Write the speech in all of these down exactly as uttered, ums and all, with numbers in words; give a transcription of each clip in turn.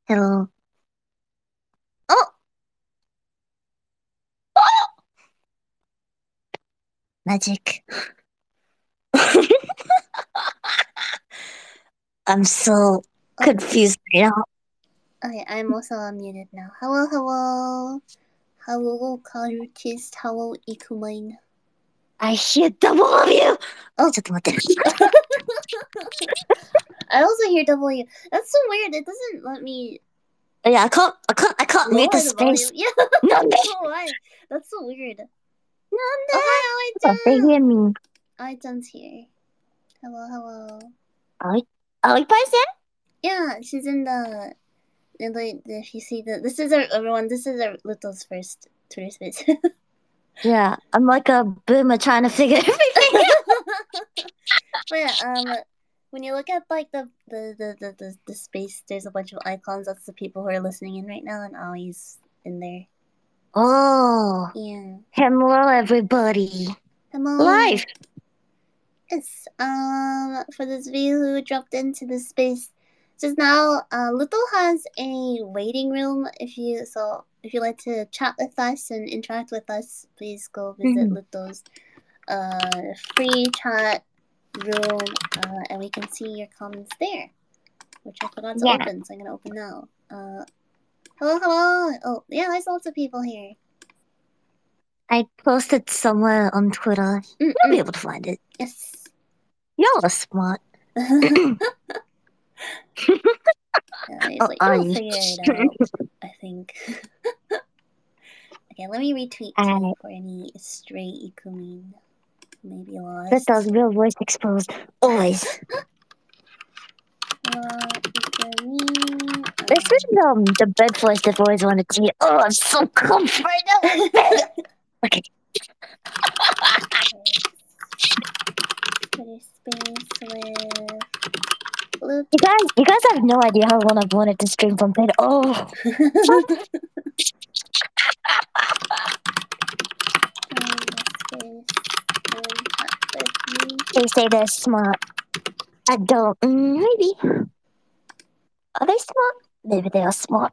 Hello. Oh! Oh! Magic. I'm so Oh. confused right now. Okay, I'm also unmuted now. Hello, hello. Hello, cultist. Hello, Ikumain. I hear double of you! Oh. ちょっと待って。 I also hear W. That's so weird. It doesn't let me Yeah, I can't, I can't, I can't mute lower the the space. volume. Yeah, I No, don't no. know why. That's so weird. No, Oh, hi, no. They Aoi-chan. hear me. Aoi-chan's here. Hello, hello. Aoi, Aoi Pai-san? Yeah, she's in the. In the if you see the. This is our. Everyone, this is our Little's first Twitter space. Yeah, I'm like a boomer trying to figure everything out. But yeah, um, when you look at like the the, the, the, the the space, there's a bunch of icons. That's the people who are listening in right now, and Aoi's in there. Oh. Yeah. Hello, everybody. Hello. Live. Yes. Um, for those of you who dropped into the space just now, uh, Little has a waiting room. If you so, if you like to chat with us and interact with us, please go visit Mhm. Little's uh free chat room, uh, and we can see your comments there, which I forgot to Yeah. open, so I'm gonna open now. Uh, hello, hello. Oh, yeah, there's lots of people here. I posted somewhere on Twitter. Mm-mm. You'll be able to find it. Yes. Y'all are smart. Yeah, it's Oh, like, are you'll you? figure it out, I think. Okay, let me retweet I, for any stray Ikumin maybe lost. Rita's real voice exposed. Always. Uh, Ikumin. This is um the bed voice I've always wanted to hear. Oh, I'm so comfortable in bed. Okay. Twitter space with Luke. You guys, you guys have no idea how long I've wanted to stream from bed. Oh. They say they're smart. I don't. Mm, maybe. Are they smart? Maybe they are smart.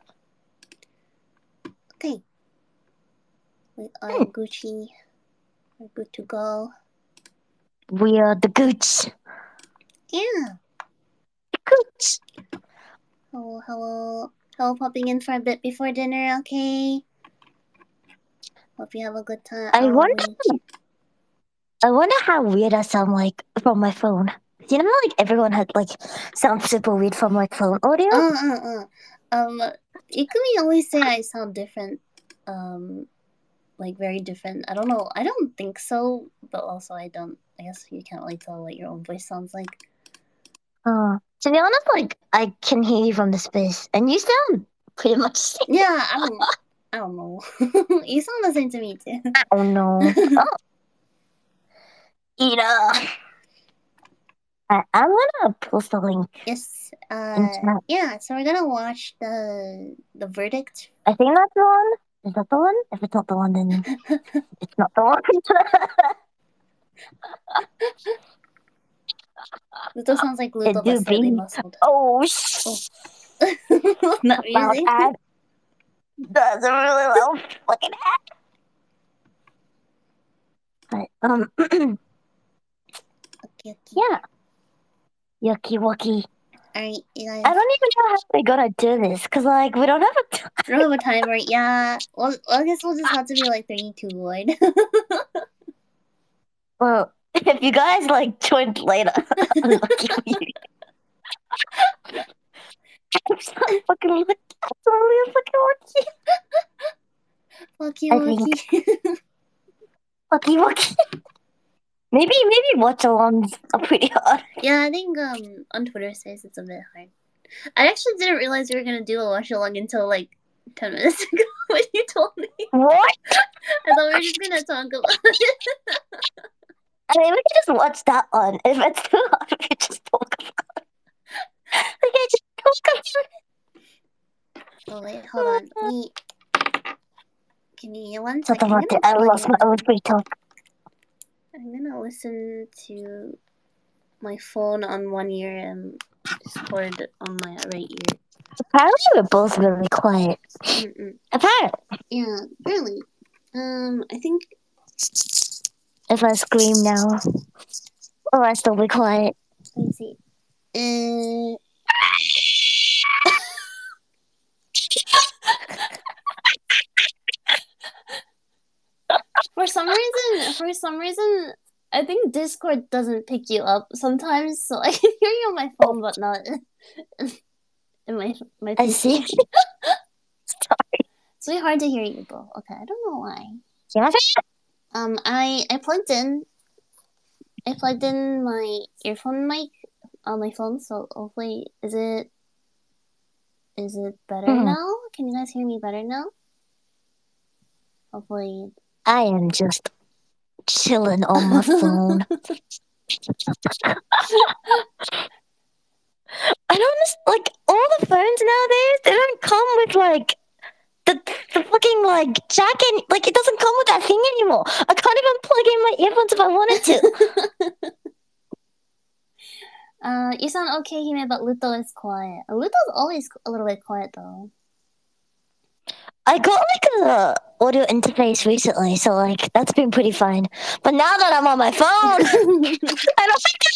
Okay. We are Hmm. Gucci. We're good to go. We are the gooch. Yeah. The gooch. Hello, hello. Hello, popping in for a bit before dinner, okay? Hope you have a good time. I Oh, wonder. we... I wonder how weird I sound like from my phone. You know, like everyone had like sounds super weird from like phone audio. Uh, uh, uh. Um, Ikumi always say I sound different. Um, like very different. I don't know. I don't think so, but also I don't. I guess you can't really tell what your own voice sounds like. Uh, to be honest, like I can hear you from the space, and you sound pretty much. Same. Yeah, I don't. I don't know. You sound the same to me too. Oh no! Oh, Ida. I, I'm gonna post a link. Yes. In Uh. chat. Yeah. So we're gonna watch the the verdict. I think that's the one. Is that the one? If it's not the one, then it's not the one. Luto sounds like Luto, It do but slightly be. muscled. Oh, sh- Oh. Not about really. that. Does it really well. Look at that. But, um, Okay. Okay. yeah. Yucky wucky. Alright, you guys. I don't even know how we're gonna do this, because, like, we don't have a time. We don't have a timer. Yeah. Well, I guess we'll just have to be like thirty-two wide. Well, if you guys, like, joined later, lucky for you. I'm so fucking lucky. I'm so really fucking lucky. Lucky, I lucky. think. Lucky wucky. Maybe, maybe watch alongs are pretty hard. Yeah, I think um on Twitter says it's a bit hard. I actually didn't realize we were gonna do a watch along until like ten minutes ago when you told me. What? I thought we were just gonna talk about it. I mean, we can just watch that one. If it's too hard, we can just talk about it. We can just talk about it. Oh wait, hold on. We give me one So second. the I'm what? gonna I plug lost my in. own free talk. I'm gonna listen to my phone on one ear and Discord on my right ear. Apparently, we're both really quiet. Mm-mm. Apparently. Yeah, apparently. Um, I think. If I scream now, will I still be quiet? Let me see. Uh, for some reason, for some reason, I think Discord doesn't pick you up sometimes, so I can hear you on my phone, but not in my my P C. I see. Sorry. It's really hard to hear you, Bo. Okay, I don't know why. Yeah. Um, I I plugged in. I plugged in my earphone mic on my phone, so hopefully, is it is it better Mhm. now? Can you guys hear me better now? Hopefully. I am just chilling on my phone. I don't understand, like all the phones nowadays. They don't come with like the the fucking like jack and like it doesn't come with that thing anymore. I can't even plug in my earphones if I wanted to. uh, you sound okay, Hime, but Luto is quiet. Luto's always a little bit quiet though. I got like a audio interface recently, so like that's been pretty fine. But now that I'm on my phone, I don't think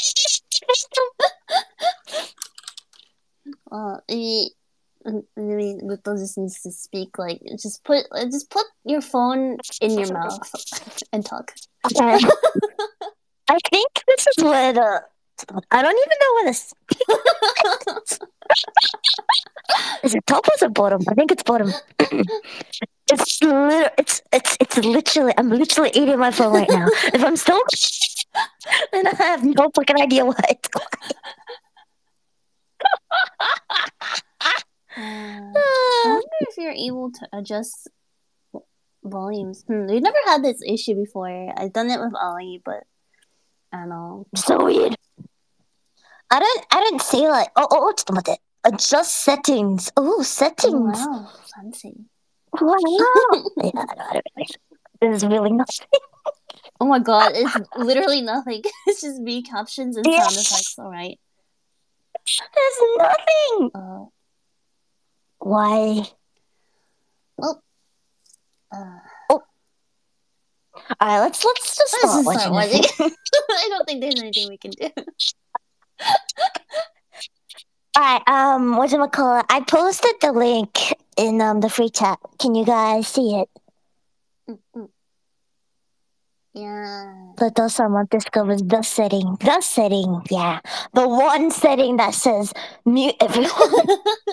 Well, maybe, maybe Luto just needs to speak. Like, just put just put your phone in your mouth and talk. Okay. I think this is where the I don't even know where this is it top or is it bottom? I think it's bottom. It's lit- it's it's it's literally I'm literally eating my phone right now. If I'm still then I have no fucking idea why it's quiet. Uh, I wonder if you're able to adjust volumes. Hmm, we've never had this issue before. I've done it with Ali, but I don't know. So weird. I don't I didn't see like oh oh just about it. Adjust settings. Oh settings. Oh, wow, fancy. Wow. Yeah, I don't, I don't know. This is really nothing. Oh my god, it's literally nothing. It's just me captions and sound effects. All right. There's nothing. Uh, Why? well, uh, All right, let's let's just let's start just start watching. watching. I don't think there's anything we can do. Alright, um, what do I call it? I posted the link in um the free chat. Can you guys see it? Mm-mm. Yeah. Let those someone discovers the setting. The setting, yeah. The one setting that says mute everyone.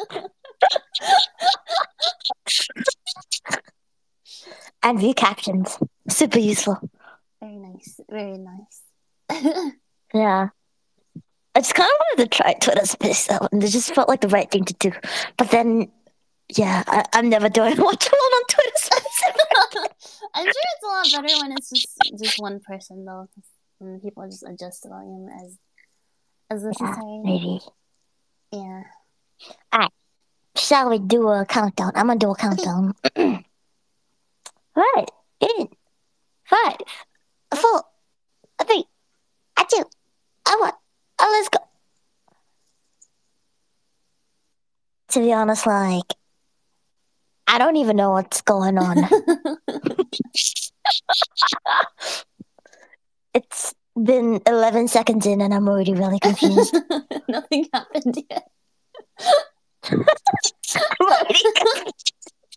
And view captions. Super useful. Very nice. Very nice. Yeah. I just kind of wanted to try Twitter Space though, and it just felt like the right thing to do. But then, yeah, I, I'm never doing watch alone on Twitter Space. I'm sure it's a lot better when it's just just one person though. When people just adjust the volume as as necessary. Yeah, maybe. Yeah. Alright. Shall we do a countdown? I'm gonna do a countdown. Right. In five, four, three, a two, a one. Oh, let's go. To be honest, like, I don't even know what's going on. It's been eleven seconds in and I'm already really confused. Nothing happened yet. I'm already confused.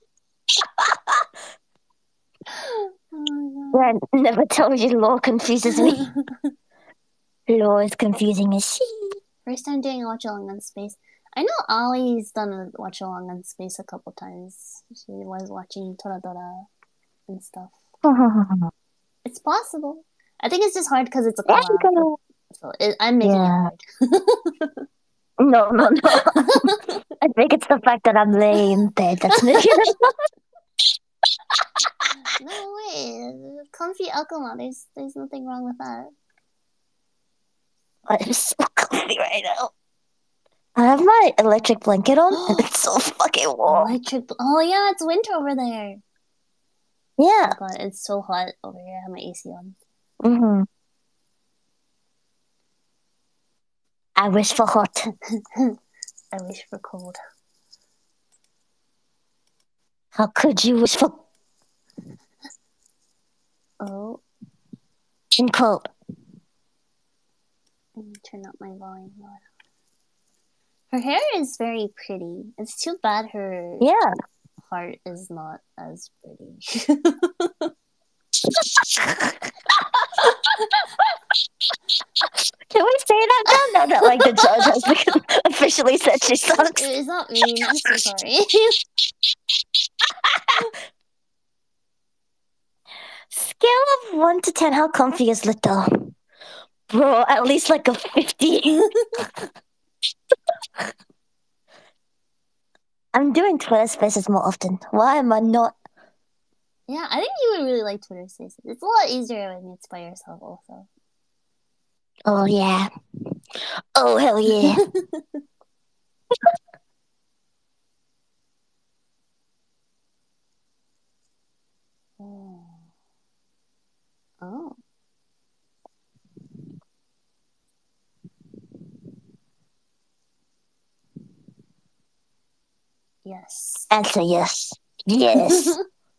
Oh I never told you law confuses me. Law is confusing as shit. First time doing a watch along on space. I know Ollie's done a watch along on space a couple times. She was watching Toradora and stuff. It's possible. I think it's just hard because it's a Yeah, collab. you go. So it, I'm making Yeah. it hard. No, no, no. I think it's the fact that I'm laying in bed that's making it hard. No way. Comfy Akuma. There's there's nothing wrong with that. I'm so comfy right now. I have my electric blanket on and it's so fucking warm. Electric. Oh yeah, it's winter over there. Yeah. Oh god, it's so hot over here. I have my A C on. Mm-hmm. I wish for hot. I wish for cold. How could you wish for Oh, in quote? let me turn up my volume. Her hair is very pretty. It's too bad her Yeah. heart is not as pretty. Can we say that now? Now that like the judge has officially said she sucks. It's not mean. I'm so sorry. Scale of one to ten, how comfy is Little? Bro, at least like a fifty. I'm doing Twitter Spaces more often. Why am I not? Yeah, I think you would really like Twitter Spaces. It's a lot easier when it's by yourself, also. Oh yeah. Oh hell yeah. Oh. Oh. Yes. Answer yes. Yes.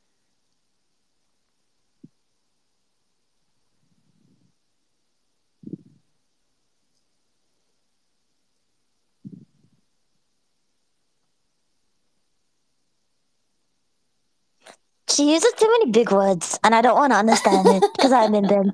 She uses too many big words, and I don't want to understand it because I'm in them.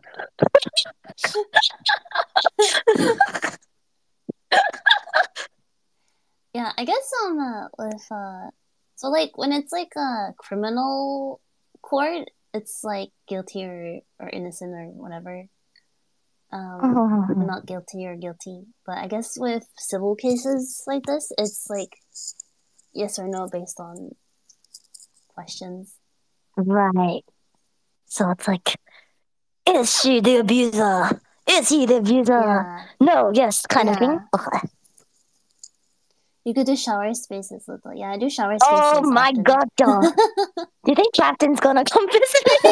Yeah, I guess um uh, with uh so like when it's like a criminal court, it's like guilty or, or innocent or whatever. Um, not guilty or guilty. But I guess with civil cases like this, it's like yes or no based on questions. Right. So it's like, is she the abuser? Is he the abuser? Yeah. No, yes, kind of thing. Yeah. Okay. You could do shower spaces little. Yeah, I do shower spaces. Oh my often. god, dog. Do you think Captain's gonna come visit me?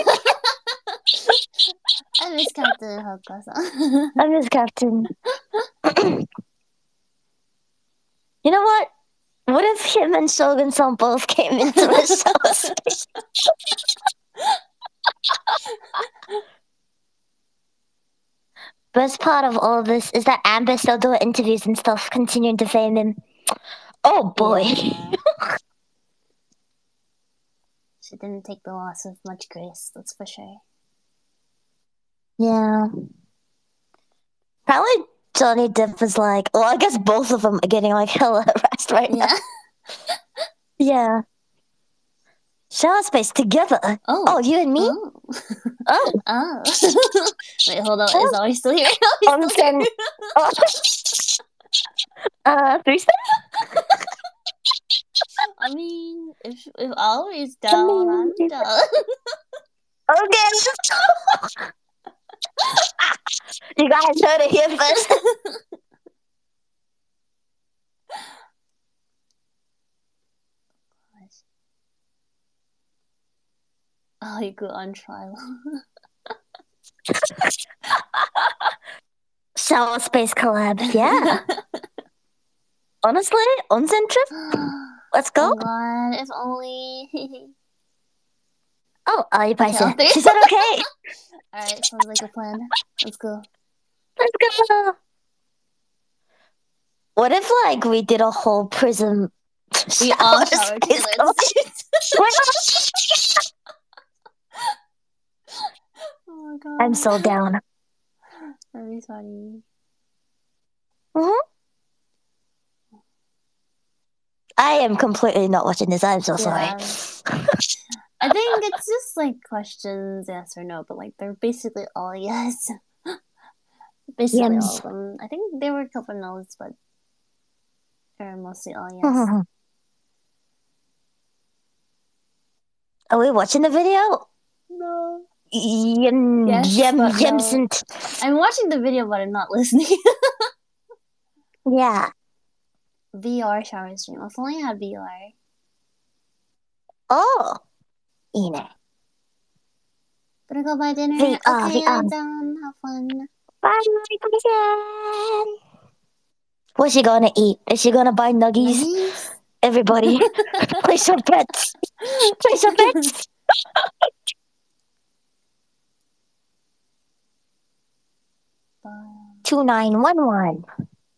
I miss Captain Hokusa. I miss Captain. You know what? What if him and Shogun-san both came into the shower space? Best part of all of this is that Amber's still doing interviews and stuff, continuing to fame him. Oh boy. Yeah. She didn't take the loss with much grace, that's for sure. Yeah. Probably Johnny Depp is like, well, I guess both of them are getting like hella harassed right Yeah. now. Yeah. Shower space together. Oh. Oh, you and me? Oh. Oh. Oh. Wait, hold on. Is Ollie still here? On still here? oh. uh, three step? I mean, if if Ollie's down, I mean, I'm down. Okay. You guys heard it here first. Oh, you go on trial. Shower space collab, yeah. Honestly, onsen trip? Let's go. Oh god, if only. Oh, are you Okay, patient? I'll She said okay. Alright, sounds like a plan. Let's go. Let's go. What if like we did a whole prism? We all shower together. Oh my god. I'm so down. That'd be funny. Mm-hmm. I am completely not watching this. I'm so Yeah. sorry. I think it's just like questions, yes or no, but like they're basically all yes. Basically Yems. all of them. I think there were a couple no's, but they're mostly all yes. Are we watching the video? No. Yem, Yes, yem, but no. yemsent. I'm watching the video, but I'm not listening. Yeah. V R shower stream. If only I had V R. Oh. Ine. Gonna go buy dinner. V R, okay, V R. I'm done. Have fun. Bye. What's she gonna eat? Is she gonna buy nuggies? Nuggies? Everybody, place your bets. Place your bets. Two nine one one.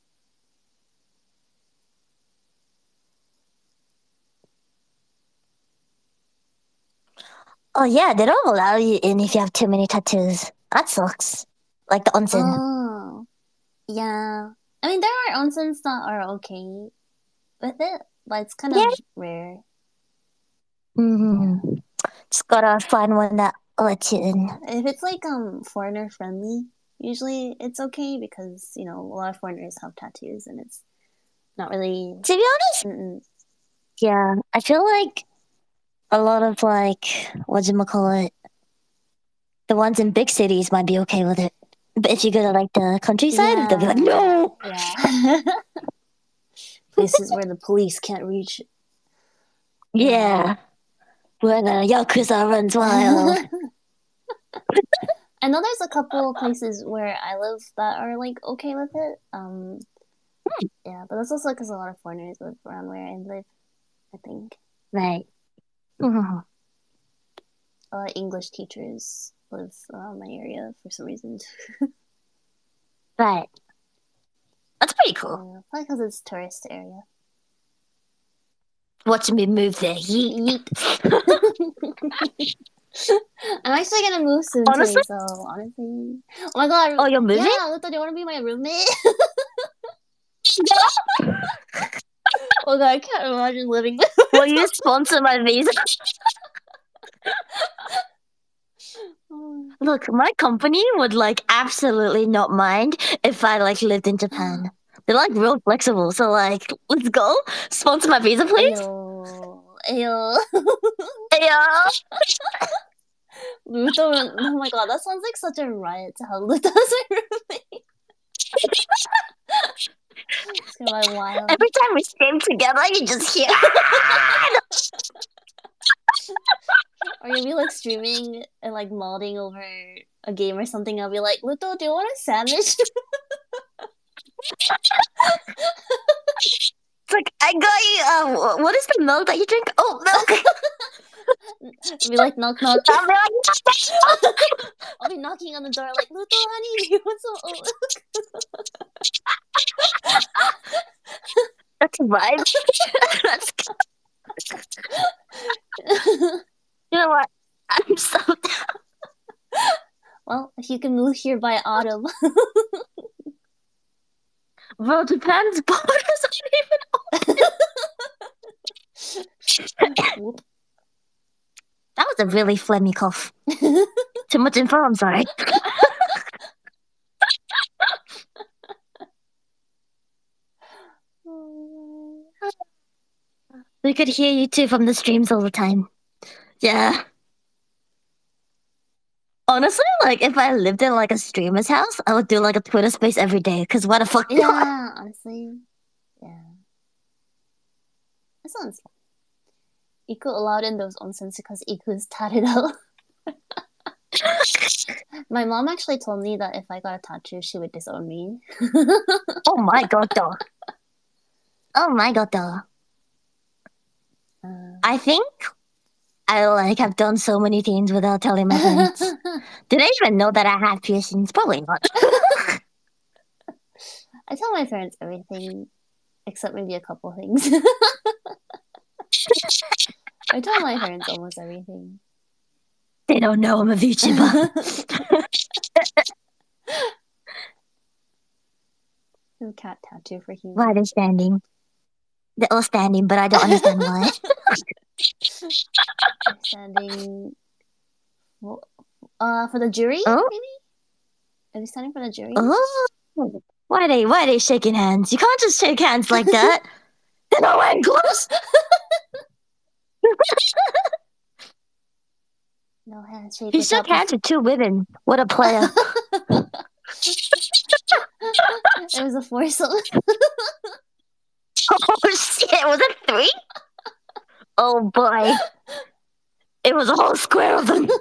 Oh yeah, they don't allow you in if you have too many tattoos. That sucks. Like the onsen. Oh, yeah. I mean, there are onsens that are okay with it, but it's kind Yeah. of rare. Mm-hmm. Just gotta find one that lets you in. If it's like um foreigner friendly, usually it's okay because you know a lot of foreigners have tattoos and it's not really. To be honest, Mm-mm. yeah, I feel like a lot of like what you call it, the ones in big cities might be okay with it, but if you go to like the countryside, Yeah. they'll be like, no. Yeah. Places where the police can't reach. Yeah, where the yakuza runs wild. I know there's a couple places where I live that are like okay with it. Um, yeah, but that's also because a lot of foreigners live around where I live. I think Right. Mhm. a lot of English teachers live around my area for some reason. Right. That's pretty cool. Yeah, probably because it's tourist area. Watching me move there. Yeet. Yeet. I'm actually gonna move soon Honestly? too, so honestly. Oh my god. Oh, you're moving? Yeah, Luto, do you want to be my roommate? Oh god, I can't imagine living there. Will you sponsor my visa? Look, my company would like absolutely not mind if I like lived in Japan. They're like real flexible, so like, let's go. Sponsor my visa, please. Ayo. Ayo. Yeah. Luto, oh my god, that sounds like such a riot to have Luto as a roommate. It's gonna be wild. Every time we stream together, you just hear. Or you'll be like streaming and like modding over a game or something. I'll be like, Luto, do you want a sandwich? It's like, I got you. Uh, what is the milk that you drink? Oh, milk. Be like, knock, knock. I'll be like, I'll be knocking on the door like, Luto, honey, do you want some oat? that's a vibe. That's. You know what? I'm so down. Well, if you can move here by autumn. Bro, Japan's borders aren't even open. That was a really phlegmy cough. Too much info, I'm sorry. We could hear you too from the streams all the time. Yeah. Honestly, like if I lived in like a streamer's house, I would do like a Twitter space every day. Cause what the fuck? not? Yeah, honestly. Yeah. That sounds fun. Iku allowed in those onsens because Iku is tatted out. My mom actually told me that if I got a tattoo, she would disown me. Oh my god, though. Oh my god, though. Uh, I think I like have done so many things without telling my parents. Do they even know that I have piercings? Probably not. I tell my parents everything, except maybe a couple things. I tell my parents almost everything. They don't know I'm a VTuber. No cat tattoo for human. Why are they standing? They're all standing, but I don't understand why. They're standing. Uh, for the jury, Oh? maybe. Are they standing for the jury? Oh, why are they? Why are they shaking hands? You can't just shake hands like that. They're not wearing gloves. No handshake. He shook hands with two women. What a player! It was a foursome. Oh shit! Was it three? Oh boy! It was a whole square of them.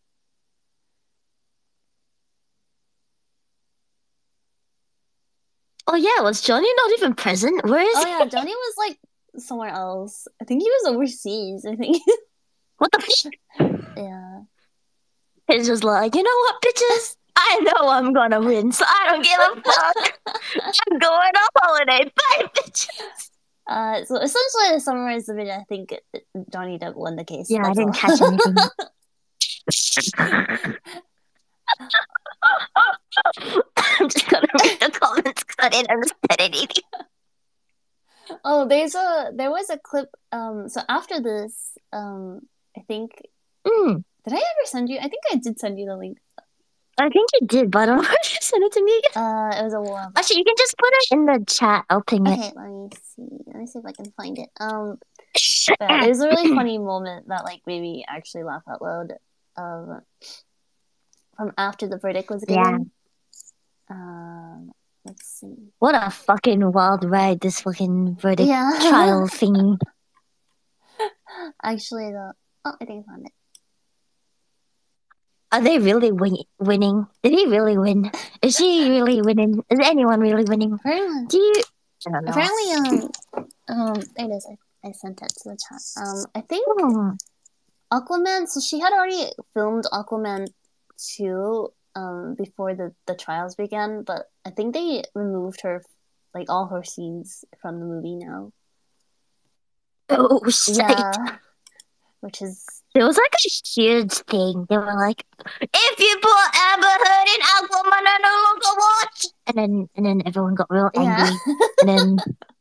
Oh yeah, was Johnny not even present? Where is Oh he? yeah, Johnny was like somewhere else. I think he was overseas. I think. What the f- Yeah. It's just like, you know what, bitches? I know I'm gonna win, so I don't give a fuck. I'm going on holiday. Bye, bitches. Uh, so essentially, to summarize the video, I think it, it, Johnny Depp won the case. Yeah, I That's didn't all. catch anything. I'm just gonna read the comments because I didn't understand anything. Oh, there's a there was a clip. Um, so after this, um, I think Mm, did I ever send you? I think I did send you the link. I think you did, but I don't know if you sent it to me again. Uh, it was a while back. Actually, you can just put it in the chat. I'll ping it. Okay, let me see. Let me see if I can find it. Um, yeah, there's a really funny moment that like made me actually laugh out loud. Um, from after the verdict was given. Yeah. Um, let's see. What a fucking wild ride this fucking verdict Yeah. trial thingy. Actually, the oh, I think I found it. Are they really win- winning? Did he really win? Is she really winning? Is anyone really winning? Apparently, Do you? I don't know. apparently, um, um, there it is. I, I sent it to the chat. Um, I think Hmm. Aquaman. So she had already filmed Aquaman two, um, before the the trials began, but I think they removed her, like all her scenes from the movie now. Oh shit! Yeah, which is It was like a huge thing. They were like, "If you put Amber Heard in Aquaman, I no longer watch." And then, and then everyone got real angry. yeah. And then,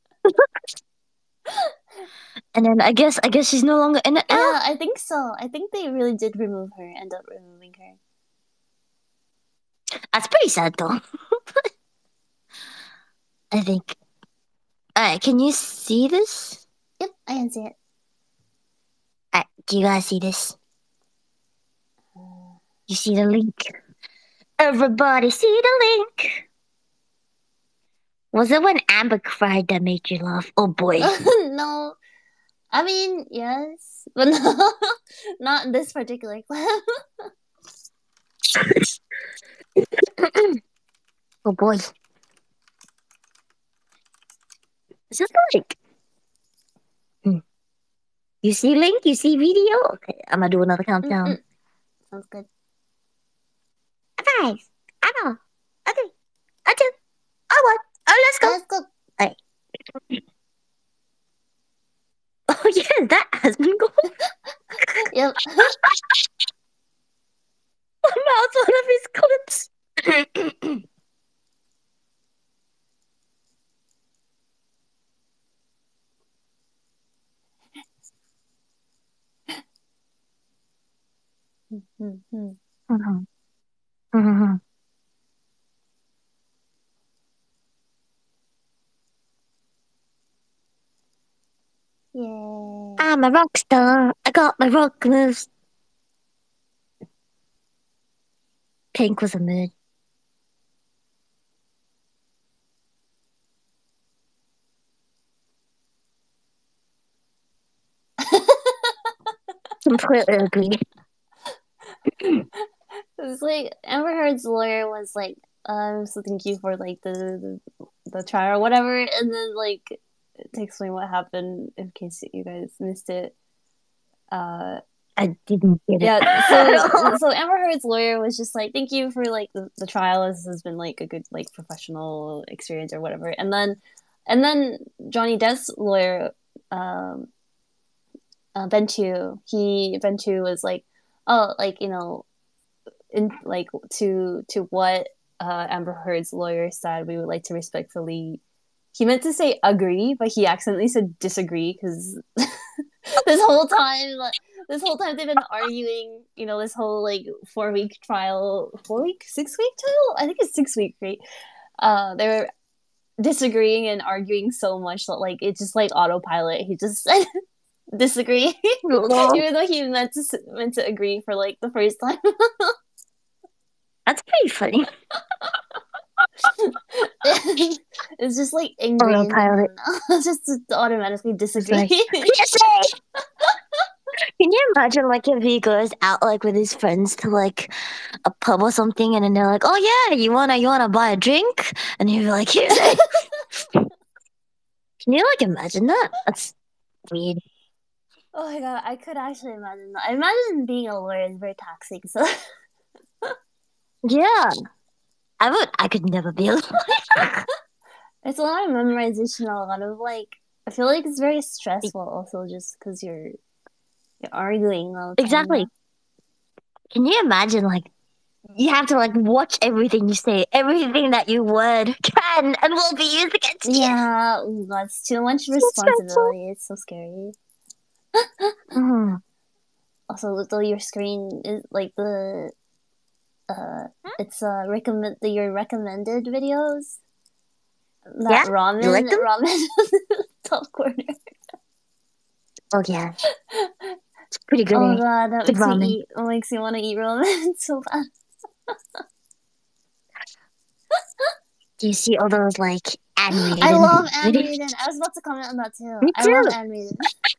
and then I guess, I guess she's no longer in it now. Yeah, I think so. I think they really did remove her. End up removing her. That's pretty sad, though. I think. Alright, can you see this? Yep, I can see it. Alright, do you guys see this? You see the link? Everybody see the link. Was it when Amber cried that made you laugh? Oh boy. No, I mean yes, but no, not in this particular clip. Oh boy. Is this like? Hmm. You see link? You see video? Okay, I'm gonna do another countdown. Mm-mm. Sounds good. Five, I know, a three, a two, a one. Oh, let's go. Let's go. Hey. Oh yeah, that has been going. Yep. Mouth one of his clips. Mm-hmm. Mhm. Mhm. Yay. I'm a rock star. I got my rock moves. Pink was a mood. Completely agree. It's like Amber Heard's lawyer was like, um, so thank you for like the, the the trial or whatever, and then like to explain what happened in case you guys missed it. Uh, I didn't get it. yeah, so so Amber Heard's lawyer was just like, thank you for like the, the trial. This has been like a good like professional experience or whatever. And then and then Johnny Depp's lawyer, um, uh, Ben Chu, he Ben Chu was like, oh, like you know, in like to to what uh, Amber Heard's lawyer said, we would like to respectfully. He meant to say agree, but he accidentally said disagree because this whole time, like, this whole time they've been arguing. You know, this whole like four week trial, four week, six week trial. I think it's six week, right? Uh, they were disagreeing and arguing so much that like it just like autopilot. He just disagree, even though he meant to meant to agree for like the first time. That's pretty funny. It's just like ingrained. Autopilot. It's just to automatically disagree. Like, P S A! Can you imagine like if he goes out like with his friends to like a pub or something, and then they're like, "Oh yeah, you wanna you wanna buy a drink?" And he'd be like, "Here's it." Can you like imagine that? That's weird. Oh my god, I could actually imagine that. I imagine being a lawyer is very taxing, so Yeah. I would I could never be a lawyer. it's a lot of memorization, a lot of like I feel like it's very stressful also just because you're you're arguing all the time. Exactly. Yeah? Can you imagine like you have to like watch everything you say, everything that you word can and will be used against you. Yeah, ooh, that's too much So responsibility. It's so scary. Mm. Also, though your screen is like the uh, it's uh recommend the your recommended videos. That Yeah? ramen, You like them? ramen, top corner. Oh yeah. It's pretty good. Oh eh? god, that Good makes me ramen. eat. It makes me want to eat ramen so bad. Do you see all those like Anne Reidin I love Anne videos? Reidin. I was about to comment on that too. Me I too. love Anne Reidin.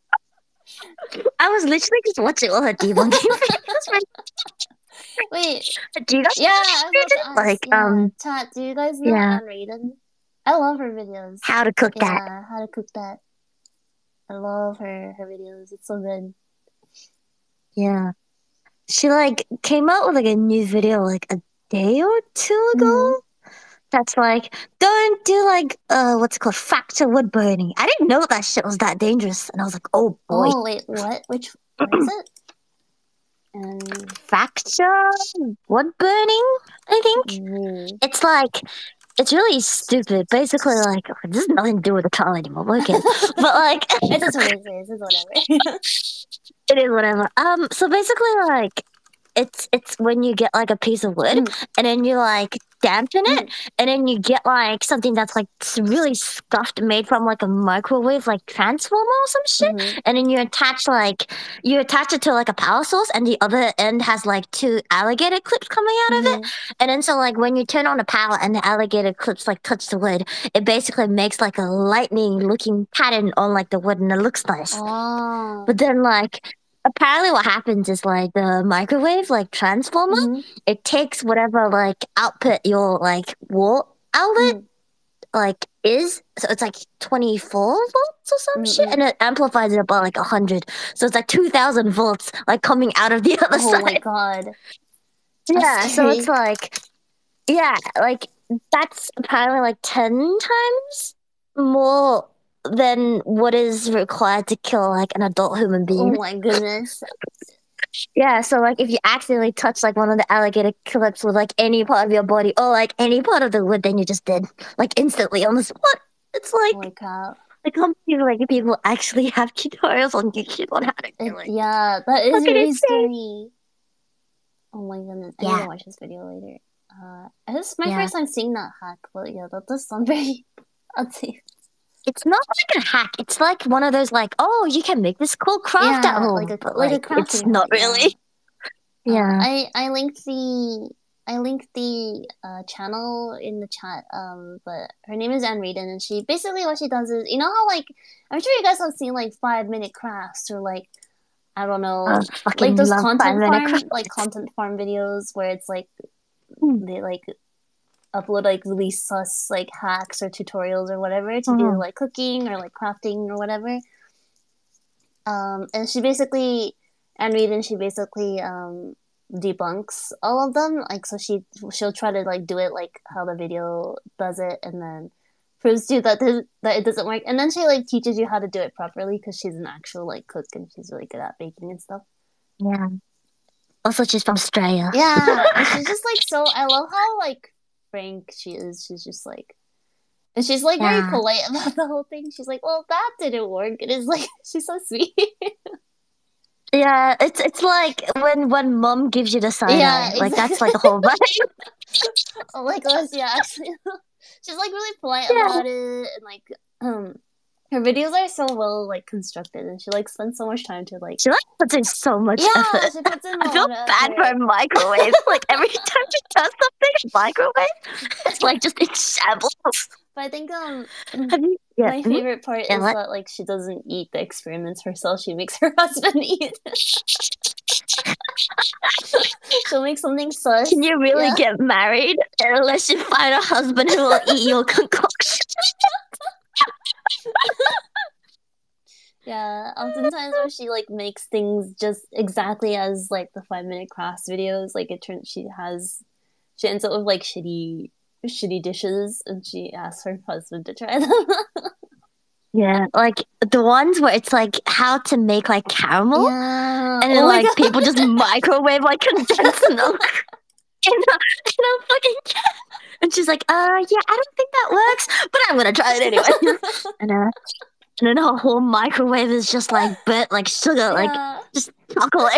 I was literally just watching all her debunking videos. Wait, Do you guys yeah, I was about to ask. like yeah, um chat. Do you guys know yeah Anne Reidin? I love her videos. how to cook that? Yeah, how to cook that. I love her her videos. It's so good. Yeah. She like came out with like a new video like a day or two ago. Mhm. That's like don't do like uh what's it called fracture wood burning. I didn't know that shit was that dangerous, and I was like, oh boy, Oh wait, what? Which what is it? And fracture wood burning. I think mm. it's like it's really stupid. Basically, like this has nothing to do with the trial anymore. But okay, but like it's just what it is. It's whatever. it is whatever. Um, so basically, like it's it's when you get like a piece of wood Mm. and then you like dampen it Mm. and then you get like something that's like s- really scuffed made from like a microwave like transformer or some shit Mhm. and then you attach like you attach it to like a power source and the other end has like two alligator clips coming out of it Mhm. and then so like when you turn on the power and the alligator clips like touch the wood it basically makes like a lightning looking pattern on like the wood and it looks nice. Oh. But then, like, apparently, what happens is like the microwave, like transformer, Mhm. it takes whatever like output your like wall outlet Mm. like is. So it's like twenty-four volts or some shit, Mm-mm. and it amplifies it about like a hundred. So it's like two thousand volts like coming out of the other Oh side. my god. Yeah, That's so it's scary. like, yeah, like that's apparently like ten times more than what is required to kill like an adult human being. Oh my goodness. Yeah, so like if you accidentally touch like one of the alligator clips with like any part of your body or like any part of the wood, then you're just dead. Like instantly on the spot. It's like Holy cow. I can't believe like people actually have tutorials on YouTube on how to It, kill it. yeah, that is Fucking really insane. scary. Oh my goodness. I need Yeah. to watch this video later. Uh, this is my Yeah. first time seeing that hack, but yeah, that does sound very unsafe. It's not like a hack. It's like one of those like, oh, you can make this cool craft at Yeah, home. like a but like like, a crafting it's not hack, yeah. really. Uh, Yeah. I I linked the I linked the uh, channel in the chat. Um, but her name is Anne Reidin, and she basically what she does is you know how like I'm sure you guys have seen like five minute crafts or like I don't know I like fucking those love content five-minute farm crafts. like content farm videos where it's like Mm. they like upload like really sus like hacks or tutorials or whatever to do Mhm. like cooking or like crafting or whatever. Um, and she basically Anne Reidin she basically um debunks all of them. Like so she she'll try to like do it like how the video does it and then proves to you that this, that it doesn't work. And then she like teaches you how to do it properly because she's an actual like cook and she's really good at baking and stuff. Yeah. Also, she's from Australia. Yeah, and she's just like so. I love how like frank she is. She's just like, and she's like very Yeah. polite about the whole thing. She's like, "Well, that didn't work." It is like she's so sweet. Yeah, it's it's like when when mom gives you the side Yeah, eye. Like that's exactly. like the whole vibe. Oh my gosh, yeah, actually, she's like really polite Yeah. about it, and like, um, her videos are so well like constructed, and she like spends so much time to like. She like puts in so much Yeah, effort. she puts in a I feel lot of bad for effort. her microwave. Like every time she does something, microwave, it's like just in shambles. But I think um, Have you? Yeah. my mhm. favorite part Yeah, is what? that like she doesn't eat the experiments herself. She makes her husband eat. She'll make something sus. Can you really Yeah. get married unless you find a husband who will eat your concoction? Yeah, oftentimes when she like makes things just exactly as like the five minute crafts videos, like it turns she has she ends up with like shitty shitty dishes and she asks her husband to try them. Yeah, like the ones where it's like how to make like caramel, Yeah. and then Oh my like god. people just microwave like condensed milk in a, in a fucking can. And she's like, uh, yeah, I don't think that works, but I'm gonna try it anyway. and, uh, and then her whole microwave is just like burnt like sugar, like Yeah. just chocolate.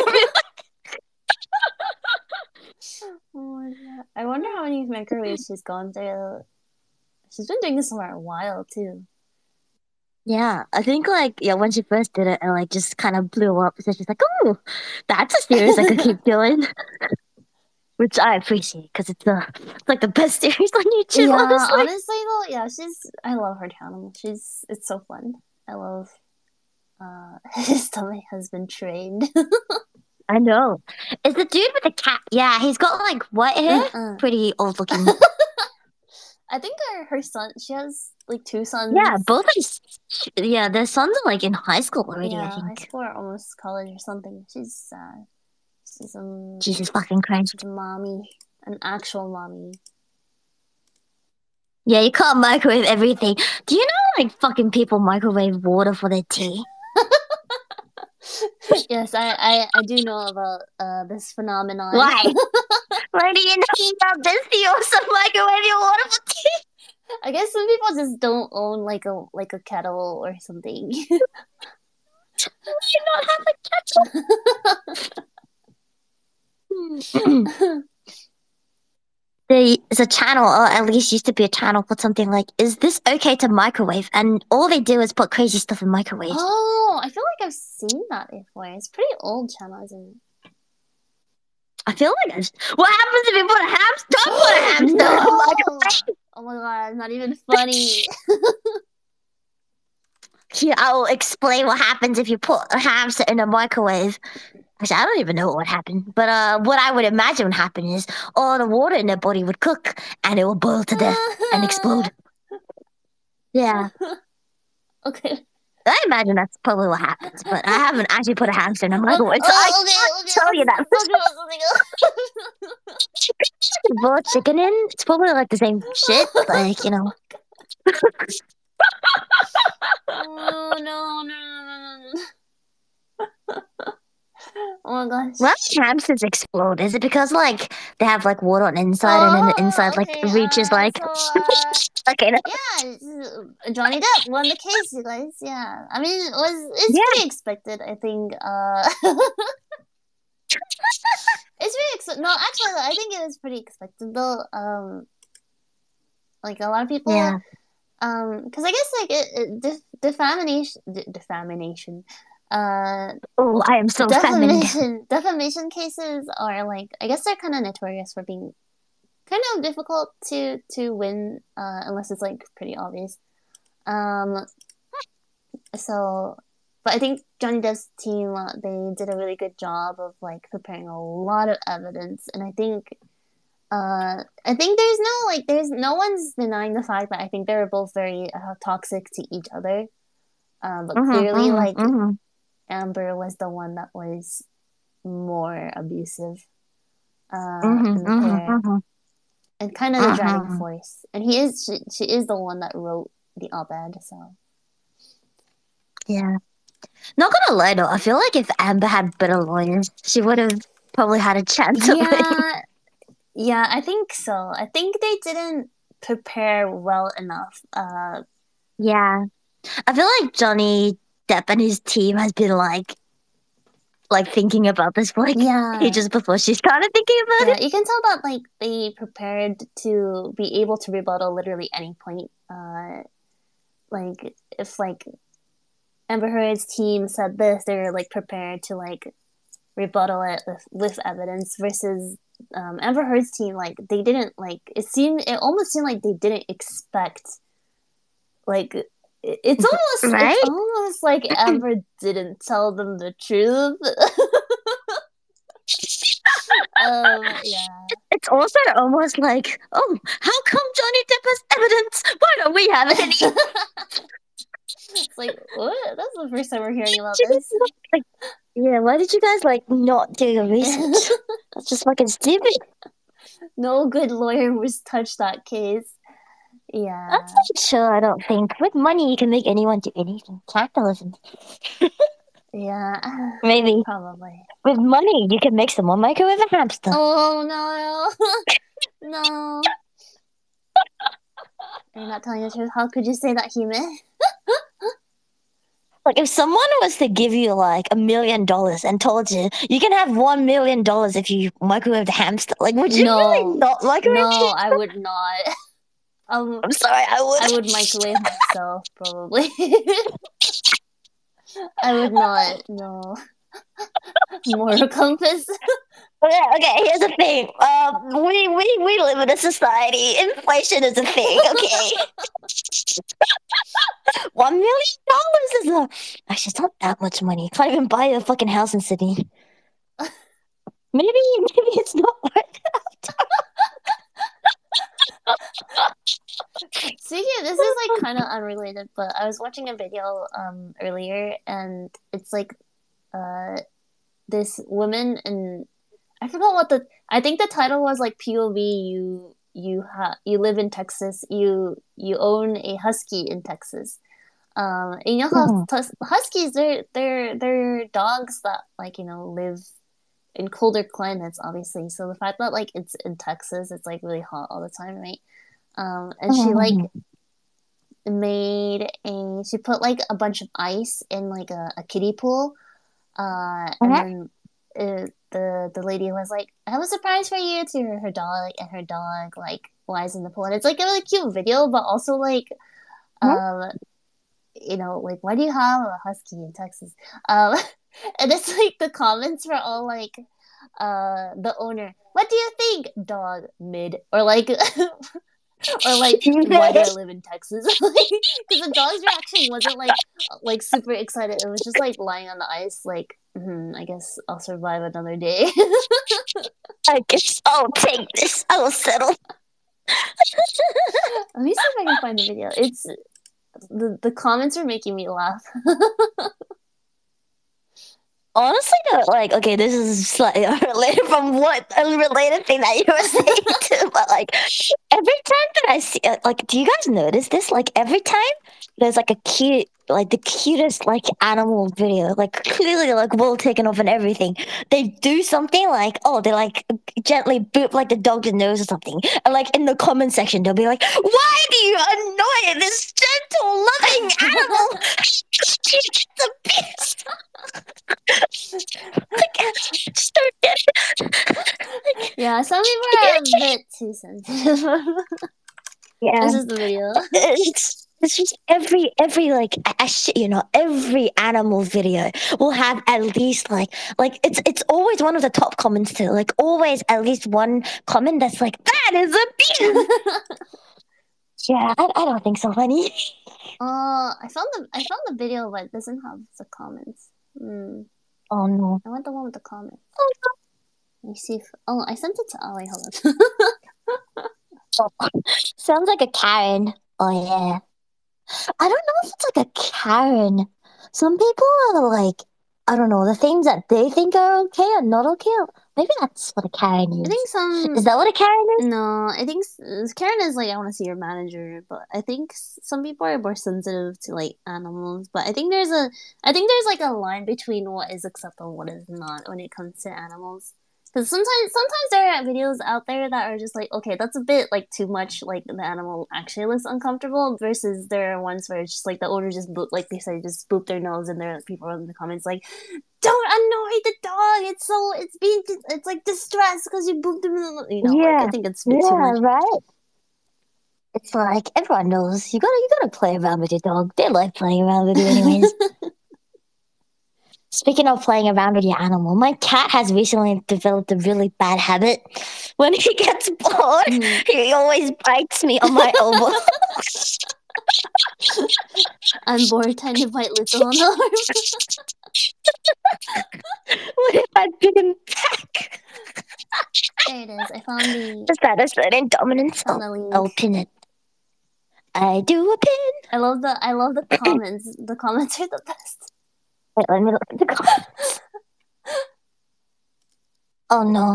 Oh my god. I wonder how many microwaves she's gone through. She's been doing this for a while too. Yeah, I think like yeah, when she first did it, it like just kind of blew up. So she's like, "Oh, that's a series I could keep doing," which I appreciate because it's the it's like the best series on YouTube. Yeah, Honestly, honestly though, yeah, she's I love her channel. She's it's so fun. I love uh his stomach has been trained. I know. Is the dude with the cat? Yeah, he's got like white hair, Uh-uh. pretty old looking. I think her her son she has like two sons. Yeah, both are. s- Yeah, their sons are like in high school already. I Yeah, high think. school or almost college or something. She's uh she's um Jesus fucking Christ. she's a mommy. An actual mommy. Yeah, you can't microwave everything. Do you know like fucking people microwave water for their tea? Yes, I, I I do know about uh this phenomenon. Why? Why do you know about this? Do you also microwave your water for tea? I guess some people just don't own like a like a kettle or something. You not have a kettle. There's a channel, or at least used to be a channel, called something like "Is this okay to microwave?" And all they do is put crazy stuff in microwaves. Oh, I feel like I've seen that before. It's a pretty old channel, isn't it? I feel like I've, what happens if you put a hamster? Don't put a hamster in a No! microwave. Oh my god, not even funny. Here, I will explain what happens if you put a hamster in a microwave. Actually, I don't even know what would happen, but uh, what I would imagine would happen is all the water in their body would cook and it will boil to death and explode. Yeah, Okay. I imagine that's probably what happens, but I haven't actually put a hamster in a Oh, microwave, so I oh, okay, can't okay. tell you that. Let's talk about something else. You boil chicken in, it's probably like the same shit, like, you know. Oh no, no, no, no, no. Oh my gosh. Why do hamsters explode? Is it because like they have like water on the inside and then the Oh, inside like okay. reaches Uh, like so, uh, okay, no. yeah, it's- Johnny Depp won the case, you guys. Yeah, I mean, it was it's Yeah. pretty expected. I think. Uh, it's pretty ex- no, actually, I think it was pretty expected though. Um, like a lot of people. Yeah. Um, because I guess like it, it def- defamation, d- defamation. Uh, Oh, I am so feminine. defamation defamation cases are like I guess they're kind of notorious for being kind of difficult to to win uh, unless it's like pretty obvious. Um, so, but I think Johnny Depp's team uh, they did a really good job of like preparing a lot of evidence, and I think uh, I think there's no like there's no one's denying the fact that I think they were both very uh, toxic to each other. Um, but Mhm, clearly, mhm, like mhm, Amber was the one that was more abusive uh, mhm, in the mhm, pair. mhm, And kind of the driving mhm. force. And he is she, she is the one that wrote the op-ed. So Yeah. Not gonna lie though, I feel like if Amber had better lawyers, she would have probably had a chance of winning. yeah, yeah, I think so. I think they didn't prepare well enough. Uh, Yeah. I feel like Johnny Depp and his team has been like like thinking about this for like yeah, ages before she started thinking about yeah. it. You can tell that like they prepared to be able to rebuttal literally any point. Uh, like if like Amber Heard's team said this, they were like prepared to like rebuttal it with, with evidence versus um, Amber Heard's team, like they didn't like it seemed it almost seemed like they didn't expect like it, it's almost Right? it's almost like Amber didn't tell them the truth. um yeah. It's also almost like, oh, how come Johnny Depp has evidence? Why don't we have any? It's like, what? That's the first time we're hearing about You guys this. not, like, yeah, why did you guys like not do your research? That's just fucking stupid. No good lawyer was touched that case. Yeah. That's not sure. I don't think with money you can make anyone do anything. Capitalism. Yeah. Maybe Probably. with money you can make someone microwave a hamster. Oh no. No. Are you not telling the truth? How could you say that, Hime? Like if someone was to give you like a million dollars and told you you can have one million dollars if you microwave the hamster, like would you No. really not microwave? No, the I hamster? would not. Um, I'm sorry, I would. I would microwave myself, probably. I would not. No. Moral compass. Okay, okay, here's the thing. Um, we, we, we live in a society. Inflation is a thing, okay? One million dollars is a actually it's not that much money. Can't even buy a fucking house in Sydney. Maybe maybe it's not worth it. Speaking of, this is like kind of unrelated, but I was watching a video um earlier, and it's like uh this woman, and I forgot what the I think the title was like P O V. You you ha you live in Texas. You you own a husky in Texas. Um, and you know how Mhm. tus- huskies they're they're they're dogs that like you know live in colder climates, obviously. So the fact that like it's in Texas, it's like really hot all the time, right? Um, and she like Mhm. made a she put like a bunch of ice in like a, a kiddie pool, uh, and Mhm. then uh the the lady was like, "I have a surprise for you," to her, her dog, and her dog like lies in the pool, and it's like a really cute video, but also like, Mhm. um, you know, like why do you have a husky in Texas? Um, and it's like the comments were all like, uh, the owner, "What do you think, dog? Mid," or like. Or like, why do I live in Texas? Because the dog's reaction wasn't like like super excited. It was just like lying on the ice, like, mm, I guess I'll survive another day. I guess I'll take this. I'll settle. Let me see if I can find the video. It's the the comments are making me laugh. Honestly, though, like, okay, this is slightly unrelated from what unrelated thing that you were saying too, but like, every time that I see, uh, like, do you guys notice this? Like, every time there's like a cute, like the cutest like animal video, like clearly like well taken off and everything, they do something like, oh, they like gently boop like the dog's nose or something, and like in the comment section they'll be like, why do you annoy this gentle, loving animal? It's a beast. Like, just don't get it. Yeah, some people are a bit too sensitive. Yeah, This is the video. it's it's just every every like I, I shit you know every animal video will have at least like like it's it's always one of the top comments too. Like always at least one comment that's like that is a beast. Yeah, I, I don't think so, honey. Oh, I found the I found the video, but it doesn't have the comments. Hmm. Oh no. I want the one with the comments. Oh, Let me see if oh I sent it to Ali. Hold on. no. Sounds like a Karen. Oh yeah. I don't know if it's like a Karen. Some people are like, I don't know, the things that they think are okay are not okay. Maybe that's what a Karen I is. think some. Is that what a Karen is? No, I think s- Karen is like I want to see your manager, but I think s- some people are more sensitive to like animals. But I think there's a, I think there's like a line between what is acceptable and what is not when it comes to animals. Because sometimes, sometimes there are videos out there that are just like, okay, that's a bit like too much. Like the animal actually looks uncomfortable. Versus there are ones where it's just like the owner just boop, like they say, just boop their nose, and there are people in the comments like, "Don't annoy the dog. It's so it's being it's like distressed because you booped him." You know, like I Yeah. think it's a bit too Yeah, much. right? It's like everyone knows you gotta you gotta play around with your dog. They like playing around with you anyways. Speaking of playing around with your animal, my cat has recently developed a really bad habit. When he gets bored, Mhm. he always bites me on my elbow. I'm bored, time to bite little on the arm. What if I bit him back? There it is. I found the Is that a certain dominance? found Oh, the I'll link. pin it. I do a pin. I love the I love the comments. The comments are the best. Wait, let me look at the comments. Oh no.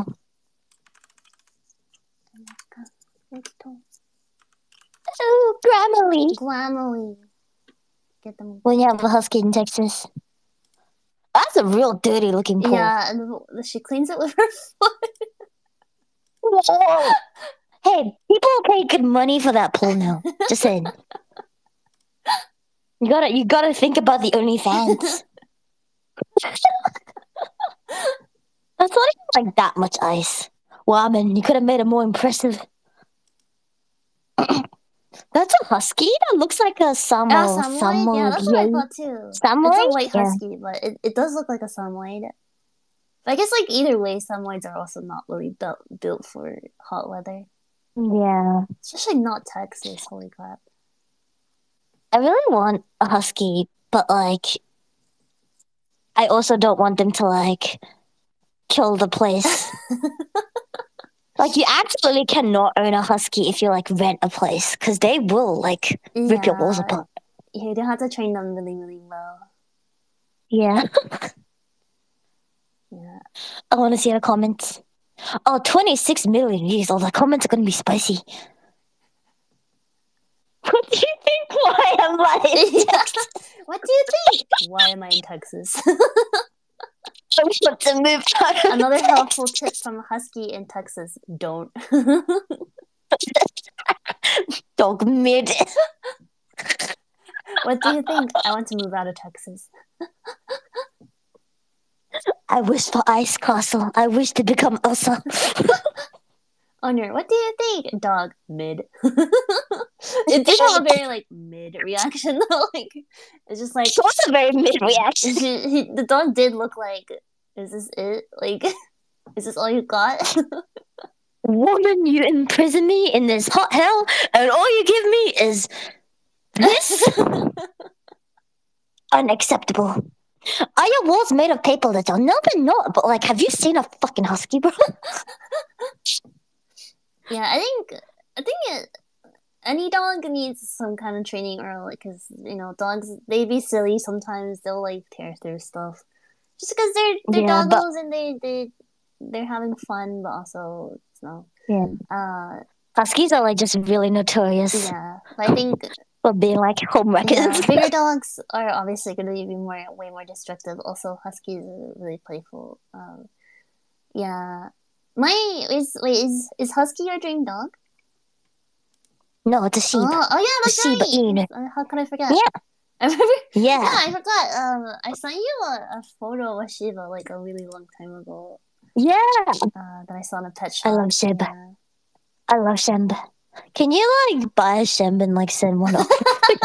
Ooh, Grammarly. Grammarly. Get them. When you have a husky in Texas. That's a real dirty looking pool. Yeah, and she cleans it with her foot. Whoa. Hey, people pay good money for that pool now. Just saying. You gotta, you gotta think about the OnlyFans. That's not even like that much ice. Wow, man, you could have made it more impressive. That's a husky? That looks like a Samo. Yeah, Samoyed? Samo Yeah, that's what I thought too. Samoyed? It's a white Yeah. husky, but it, it does look like a Samoyed. But I guess like either way, Samoyeds are also not really built built for hot weather. Yeah. Especially not Texas, holy crap. I really want a husky, but like I also don't want them to like kill the place. Like you absolutely cannot own a husky if you like rent a place because they will like rip your walls Yeah. apart. You do have to train them really, really well. Yeah. Yeah. I want to see the comments. Oh, twenty-six million views. Oh, the comments are going to be spicy. What do you think? Why am I in Texas? What do you think? Why am I in Texas? I want to move out of Another Texas. helpful tip from a husky in Texas: don't. Dog mid. What do you think? I want to move out of Texas. I wish for Ice Castle. I wish to become Elsa. Honor, what do you think? Dog, mid. It did have a very like mid reaction though. Like it's just like It was a very mid reaction. he, he, the dog did look like, is this it? Like, is this all you got? Woman, you imprison me in this hot hell, and all you give me is this? Unacceptable. Are your walls made of paper litter? No, they're not. But like, have you seen a fucking husky, bro? Yeah, I think I think it, any dog needs some kind of training early because you know dogs they be silly sometimes. They'll like tear through stuff just because they're they're Yeah, but- doggos and they they they're having fun, but also you know Yeah. uh Huskies are like just really notorious yeah. But I think for being like home wreckers. yeah, bigger dogs are obviously going to be more way more destructive. Also, huskies are really playful. Um, yeah. My is wait is is husky your dream dog? No, it's a sheep. Oh, oh yeah, that's Shiba right. Inu. Uh, How could I forget? Yeah. I remember. Yeah. Yeah, I forgot. Um, I sent you a, a photo of Shiba like a really long time ago. Yeah. Uh, that I saw in a pet shop. I love Shiba. Yeah. I love Shemba. Can you like buy a Shemba and like send one off?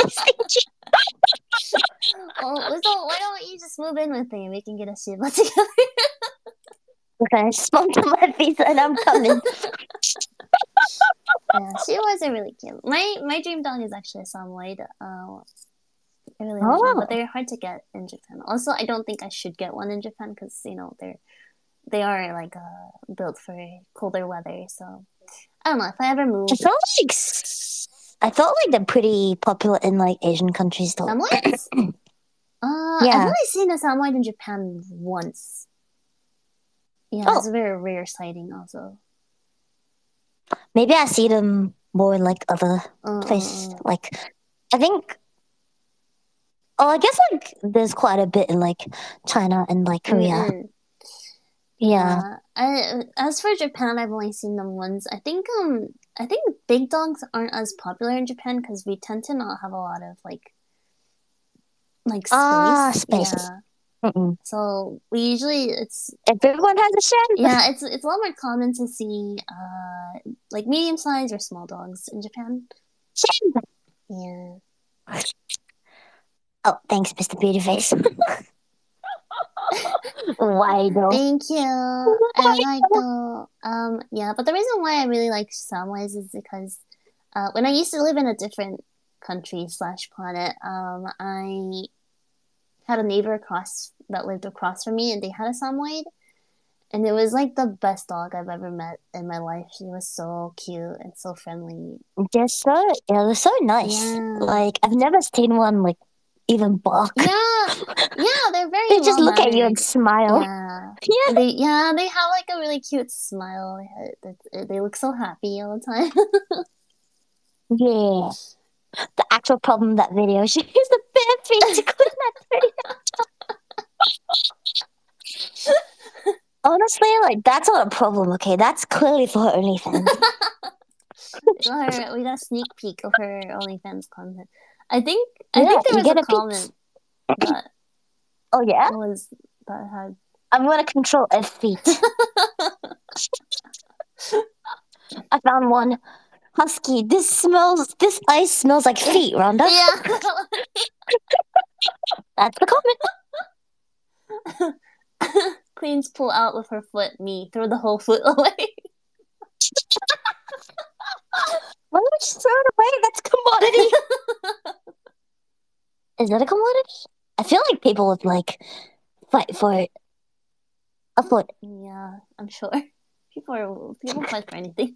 Oh, so why don't you just move in with me and we can get a Shiba together? Okay, sponsor my visa and I'm coming. Yeah, she was a really cute. My my dream dog is actually a Samoyed. Uh, I really love them, Oh. but they're hard to get in Japan. Also, I don't think I should get one in Japan because you know they're they are like uh, built for colder weather. So I don't know if I ever move. I felt like s- I felt like they're pretty popular in like Asian countries though. Samoyeds? uh, Yeah. I've only seen a Samoyed in Japan once. Yeah, Oh. it's a very rare sighting. Also, Maybe I see them more in like other uh, places. Like I think oh I guess like there's quite a bit in like China and like Korea. Mm-mm. Yeah. I, as for Japan, I've only seen them once. I think um I think big dogs aren't as popular in Japan because we tend to not have a lot of like like space. Ah, space. Yeah. Mm-mm. So we usually it's Everyone has a Shemba. yeah it's it's a lot more common to see uh like medium sized or small dogs in Japan. Shemba. Yeah. Oh, thanks, Mister Beautyface. Why though? Thank you. I like the um yeah, but the reason why I really like Samwise is because uh, when I used to live in a different country slash planet, um, I had a neighbor across that lived across from me, and they had a Samoyed, And it was like the best dog I've ever met in my life. She was so cute and so friendly. They're so yeah, they're so nice. Yeah. Like I've never seen one like even bark. Yeah, yeah, they're very They just well look at you and mannered. smile. Yeah, Yeah. and they yeah they have like a really cute smile. They, ha- they look so happy all the time. Yeah. The actual problem in that video, she used the bare feet to clean that dirty. Honestly, like that's not a problem, okay? That's clearly for her OnlyFans. we, got her, we got a sneak peek of her OnlyFans content. I think I Yeah, think there you was get a a comment that Oh yeah? was that had I'm gonna control F feet. I found one. Husky, this smells this ice smells like feet, Rhonda. yeah. That's the comment. Queens pull out with her foot. Me throw the whole foot away. Why don't we just throw it away? That's commodity. Is that a commodity? I feel like people would like fight for it. A foot. Yeah, I'm sure. People are people fight for anything.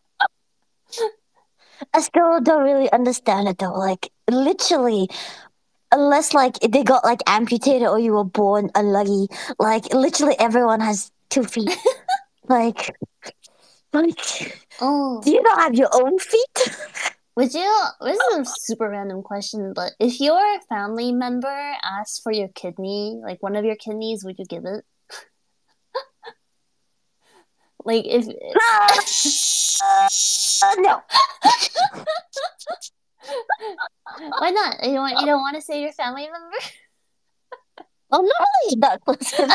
I still don't really understand it though. Like literally, unless like they got like amputated or you were born unlucky, like literally everyone has two feet. like, like, Oh, do you not have your own feet? would you? This is a super random question, but if your family member asked for your kidney, like one of your kidneys, would you give it? Like if uh, no. Why not? You want you don't want to say your family member? Well, normally not close to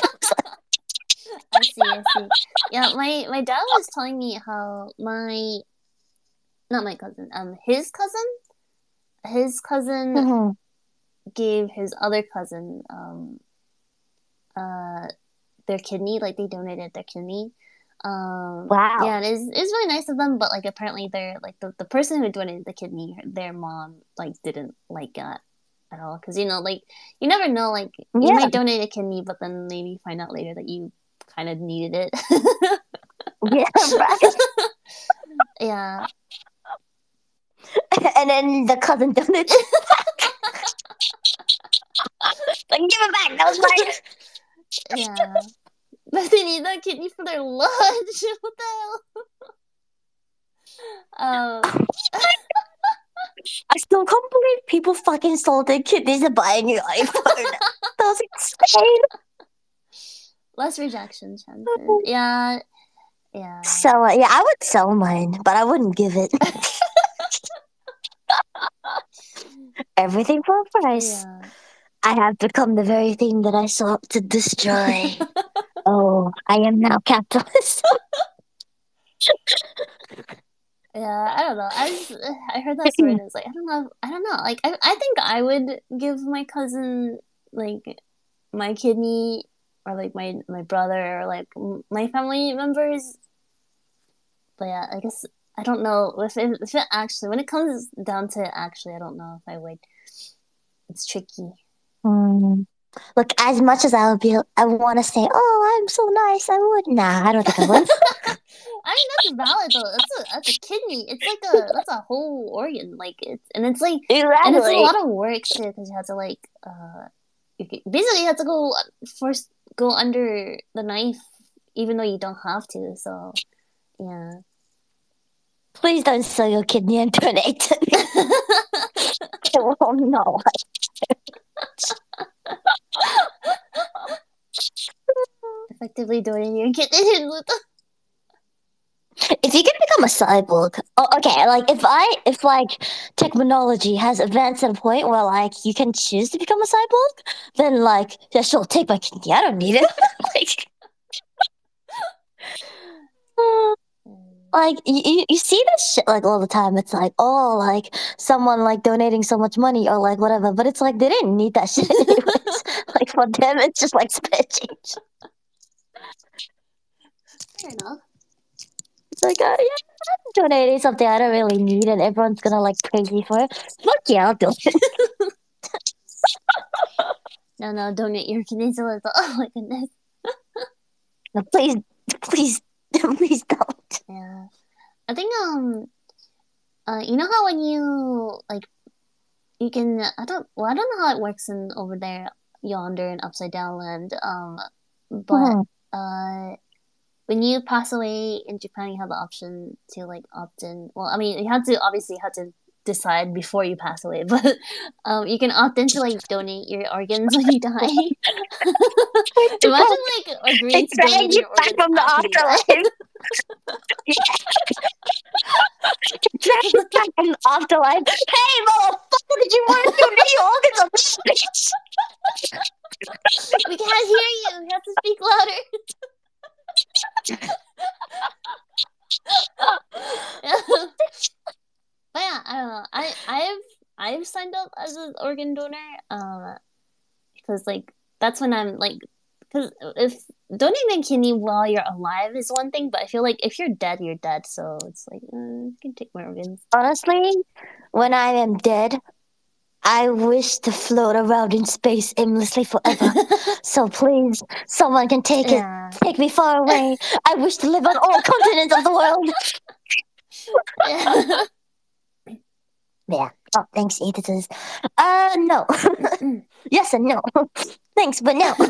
I see, I see. Yeah, my my dad was telling me how my not my cousin, um, his cousin, his cousin mm-hmm. gave his other cousin um uh their kidney, like they donated their kidney. Um, Wow. Yeah, it is it's really nice of them, but like apparently they're like the, the person who donated the kidney, their mom like didn't like that at all because you know like you never know like you Yeah. might donate a kidney, but then maybe find out later that you kind of needed it. Yeah, right. Yeah. And then the cousin donated it back. Like, give it back. That was mine. Yeah. But they need that kidney for their lunch. What the hell? Um, I still can't believe people fucking sold their kidneys to buy a new iPhone. That was insane. less rejection chances. Yeah. Yeah. So, uh, yeah, I would sell mine, but I wouldn't give it. Everything for a price. Yeah. I have become the very thing that I sought to destroy. Oh, I am now capitalist. Yeah, I don't know. I just, I heard that story and I was like, I don't know. I don't know. Like, I, I think I would give my cousin like my kidney or like my my brother or like my family members. But yeah, I guess I don't know if it, if it actually when it comes down to it, actually, I don't know if I would. It's tricky. Mm. Look, as much as I would be, I want to say, "Oh, I'm so nice." I would. Nah, I don't think I would. I mean, that's valid though. That's a that's a kidney. It's like a that's a whole organ. Like it's and it's like Exactly. and it's a lot of work too because you have to like uh you can, basically you have to go first go under the knife even though you don't have to. So yeah. Please don't sell your kidney and donate to me. Oh no. Effectively doing your kidney. If you can become a cyborg, oh, okay, like if I, if like technology has advanced to the point where like you can choose to become a cyborg, then like yeah, sure, take my kidney. I don't need it. like, uh, like you, you see this shit like all the time. It's like oh, like someone like donating so much money or like whatever, but it's like they didn't need that shit anyways. Like for them, it's just like spare change. Fair enough. It's like, uh, yeah, I'm donating something I don't really need, and everyone's gonna like praise me for it. Fuck yeah, I'll do it. No, no, donate your kidneys a little. Oh my goodness. No, please, please, please don't. Yeah. I think um uh you know how when you like you can I don't well I don't know how it works in over there yonder in upside down land um but Hmm. uh when you pass away in Japan, you have the option to like opt in. Well, I mean, you have to obviously you have to decide before you pass away, but um, you can opt in to like donate your organs when you die. Imagine like They agreeing to drag donating you your back organs from the after you die. afterlife. Drag you back from the afterlife. Hey, motherfucker, did you want to donate your organs or bitch? We can't hear you. You have to speak louder. Yeah. But yeah, I don't know. I I've I've signed up as an organ donor. Um, because like that's when I'm like, because if donating a kidney while you're alive is one thing, but I feel like if you're dead, you're dead. So it's like uh, you can take my organs. Honestly, when I am dead, I wish to float around in space aimlessly forever. So please, someone can take it. Yeah. Take me far away. I wish to live on all continents of the world. Yeah. Yeah. Oh, thanks, editors. Uh, no. Yes and no. Thanks, but no.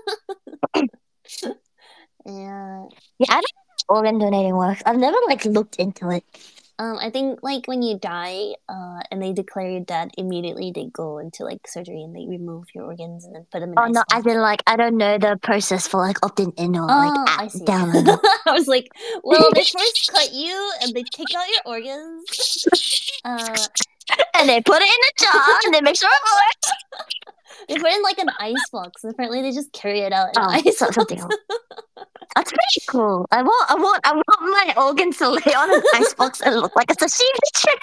Yeah. Yeah, I don't know how organ donating works. I've never like looked into it. Um, I think like when you die, uh, and they declare you dead, immediately they go into like surgery and they remove your organs and then put them in Oh ice no, as box. in like I don't know the process for like opting in or like Oh, at I see. downloading. I was like, well, they first cut you and they take out your organs. Uh, And they put it in a jar and they make sure it works. they put it in like an ice box. Apparently, they just carry it out in Oh, an ice so, box. something else. That's pretty cool. I want, I want, I want my organs to lay on an icebox and look like a sashimi chick.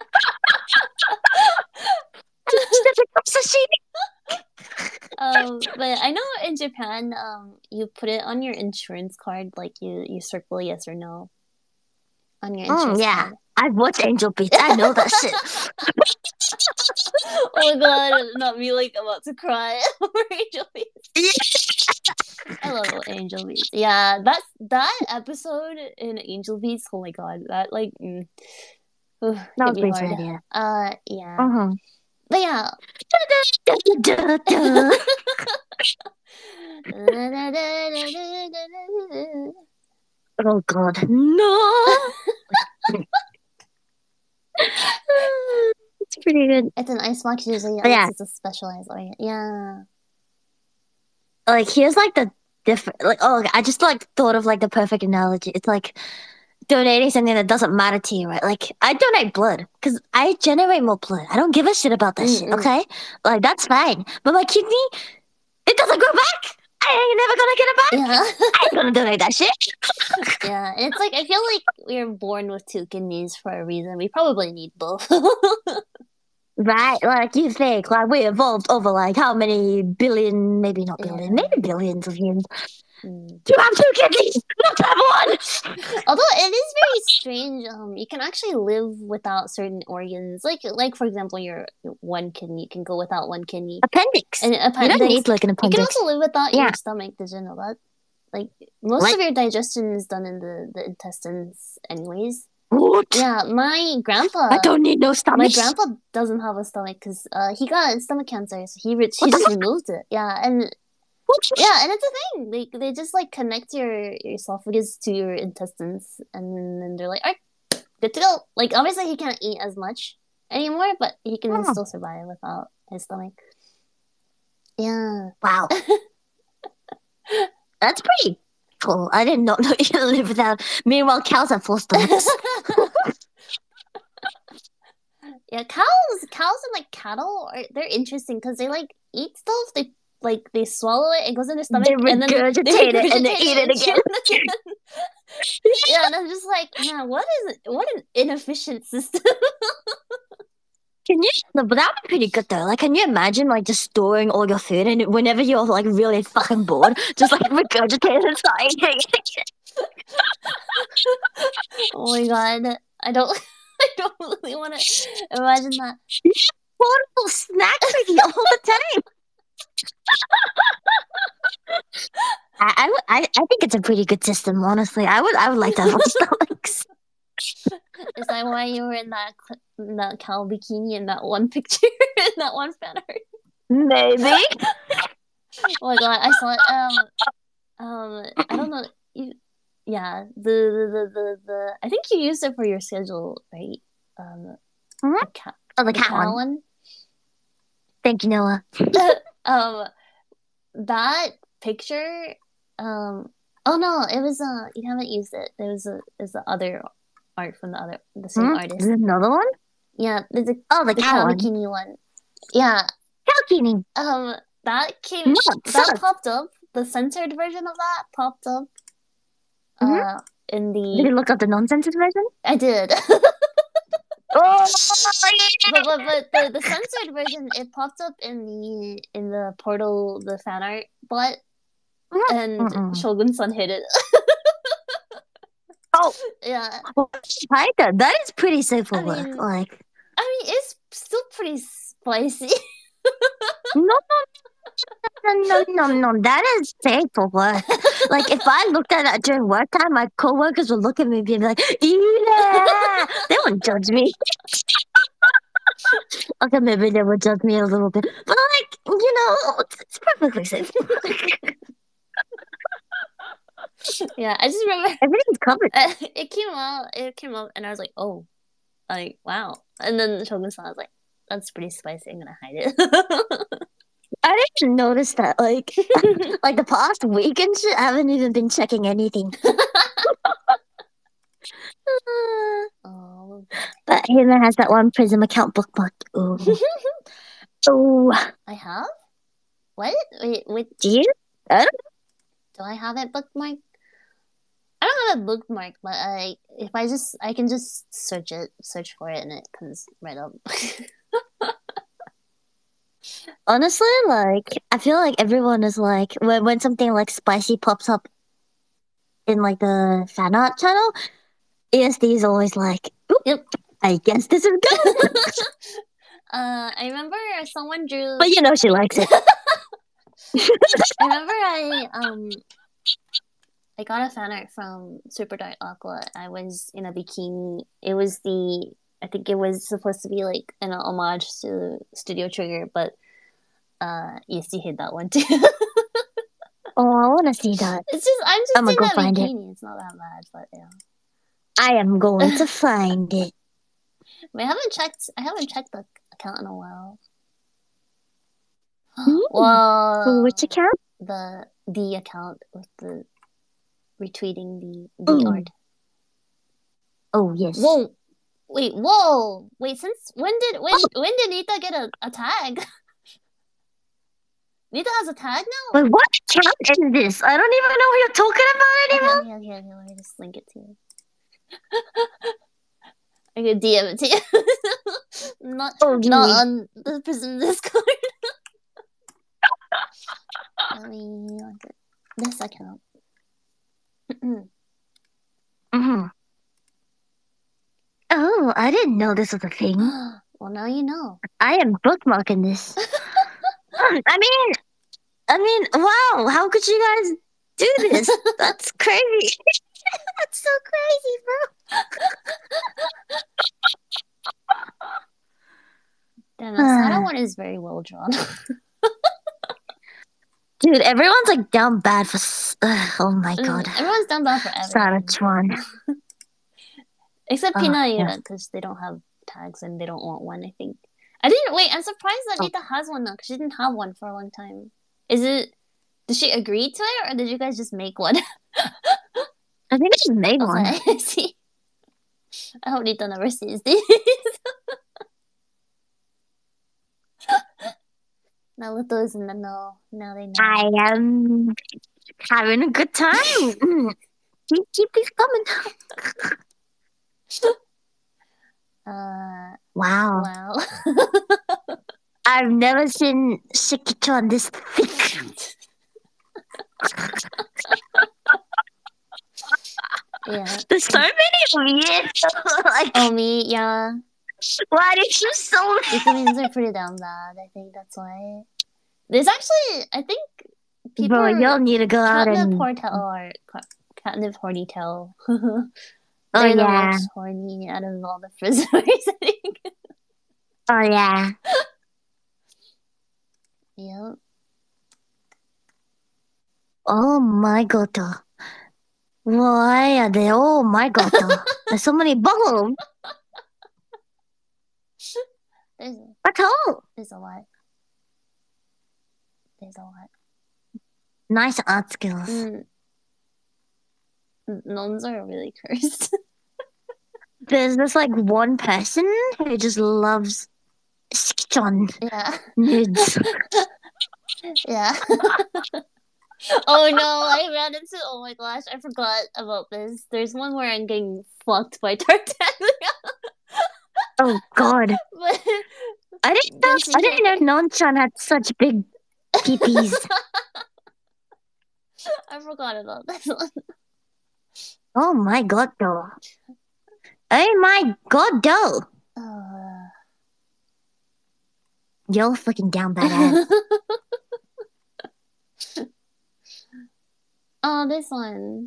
Sashimi. Um, but I know in Japan, um, you put it on your insurance card, like you you circle yes or no on your Mm, insurance yeah, card. I've watched Angel Beats. I know that shit. Oh my god, not me like about to cry over Angel Beats. I love Angel Beats. Yeah, that's that episode in Angel Beats. Oh my god, that like mm, ooh, That hit was me pretty hard. sad, yeah. Uh, yeah, Mm-hmm. but yeah. Oh god, no! It's pretty good. It's an icebox usually But unless yeah, it's a specialized organ. Yeah. like here's like the different. Like oh, I just like thought of like the perfect analogy. It's like donating something that doesn't matter to you, right? Like I donate blood because I generate more blood. I don't give a shit about that shit. Mm-mm. Okay, like that's fine. But my kidney, it doesn't grow back. I ain't never gonna get it back. Yeah. I ain't gonna donate that shit. Yeah. It's like I feel like we're born with two kidneys for a reason. We probably need both. Right, like you think, like we evolved over like how many billion, maybe not billion, Yeah. maybe billions of years Mm. to have two kidneys, not to have one. Although it is very strange, um, you can actually live without certain organs. Like, like for example, your one kidney, you can go without one kidney. Appendix. And You don't appendix, need like an you can appendix. also live without Yeah. your stomach. Did you know that? Like most What? of your digestion is done in the, the intestines, anyways. What? Yeah, my grandpa. I don't need no stomach. My grandpa doesn't have a stomach because uh, he got stomach cancer, so he re- he What the just fuck? removed it. Yeah, and What? yeah, and it's a thing. They they just like connect your, your esophagus to your intestines, and then they're like, all right, good to go. Like obviously he can't eat as much anymore, but he can Oh. still survive without his stomach. Yeah. Wow. That's pretty cool. I did not know you could live without. Meanwhile, cows have full stomachs. Yeah, cows, cows and like cattle are they're interesting because they like eat stuff. They like they swallow it, it goes in their stomach, They and then regurgitate they it and they regurgitate eat it and chew again. it again. Yeah, and I'm just like, man, what is it? What an inefficient system. Can you? No, but that would be pretty good though. Like, can you imagine like just storing all your food and whenever you're like really fucking bored, just like regurgitate and start eating it? Oh my god, I don't, I don't really want to imagine that. Portable snack with you all the time. I, I, would- I, I think it's a pretty good system, honestly. I would I would like to have one Starlinks. Is that why you were in that in that cow bikini in that one picture in that one fan art? Maybe. Oh my god, I saw it. Um, um, I don't know. You, yeah, the the, the the the I think you used it for your schedule, right? Um, Mhm. the cat, Oh, the the cat cow one. one. Thank you, Noah. um, that picture. Um, oh no, it was uh, you haven't used it. There was a is the other art from the other the same Hmm? artist. Is there another one? Yeah, there's a Oh, the, the cat cow one. bikini one. Yeah, Calcini. um, that came No, that sus. popped up. The censored version of that popped up. Mhm. Uh, in Did the you look up the non-censored version? I did. Oh, but but but the, the censored version it popped up in the in the portal the fan art but and Mm-mm. Shogun-san hit it. Oh, Yeah. like that. That is pretty simple I work. mean Like, I mean it's still pretty spicy. no, no, no, no, no. That is painful work. Like, if I looked at it during work time, my coworkers would look at me and be like, "Yeah." They wouldn't judge me. Okay, maybe they would judge me a little bit, but like, you know, it's, it's perfectly safe. Yeah, I just remember Everything's covered. it came out it came out and I was like, oh, like wow. And then Shogun-san was like, that's pretty spicy, I'm gonna hide it. I didn't notice that. Like, like the past week and shit, I haven't even been checking anything. Oh, But Hima has that one Prism account bookmark. Ooh. Ooh. I have? What? Wait, wait. Do you? I don't Do I have it bookmarked? I don't have it bookmarked, but I if I just I can just search it, search for it, and it comes right up. Honestly, like, I feel like everyone is like, when, when something like spicy pops up in like the fan art channel, E S D is always like, oop, Yep. I guess this is good. uh, I remember someone drew. But you know she likes it. I remember I um I got a fan art from Super Dark Aqua. I was in a bikini. It was the I think it was supposed to be like an homage to Studio Trigger, but uh, E S D hit that one too. Oh, I want to see that. It's just I'm just I'ma in go a find it. bikini. It's not that bad, but yeah. I am going to find it. I haven't checked. I haven't checked the account in a while. Mm. Whoa! Which account? The the account with the retweeting the the Ooh. art. Oh yes. Whoa! Wait! Whoa! Wait! Since when did when oh. when did Nita get a, a tag? Nita has a tag now. Wait, what account is this? I don't even know what you're talking about anymore. Okay, okay, okay, okay. Let me just link it to you. I could D M it to you. not oh, not on the Prism Discord. Let me like it. This account. mm-hmm. Oh, I didn't know this was a thing. Well, now you know. I am bookmarking this. I mean, I mean, wow! How could you guys do this? That's crazy. That's so crazy, bro. Damn, the Sada one is very well drawn. Dude, everyone's like down bad for. Uh, oh my god. Mm, everyone's down bad for everything. Sada-chuan. Except oh, Pina yeah. because they don't have tags and they don't want one. I think. I didn't wait. I'm surprised that Oh. Nita has one now because she didn't have one for a long time. Is it? Did she agree to it or did you guys just make one? I think she made okay, one. I see. I hope Nita never sees these. Now Little is in the know. Now they know. I am having a good time. keep, keep these coming. uh, wow. wow. I've never seen Shiki-chan this thick. Yeah. There's so many weird. like, oh, me, yeah. Why did you so? Vitamins are pretty down bad. I think that's why. There's actually, I think, people Bro, are y'all need to go out Catnip and. Hortel or Ca- Catnip Hornytail. Oh They're the yeah. most horny out of all the prisoners, I think. Oh yeah. Yep. Oh my god. Why are they? Oh my god. There's so many bubbles. There's That's all. there's a lot. There's a lot. Nice art skills. Mm. Nuns are really cursed. There's this like one person who just loves John Yeah. nudes. Yeah. Oh no, I ran into oh my gosh, I forgot about this. There's one where I'm getting fucked by Tartaglia. Oh god. But I didn't know Did you I didn't hear- know Nonchan had such big peepees. I forgot about this one. Oh my god though. Oh my god though. Uh, You're fucking down badass. oh, this one.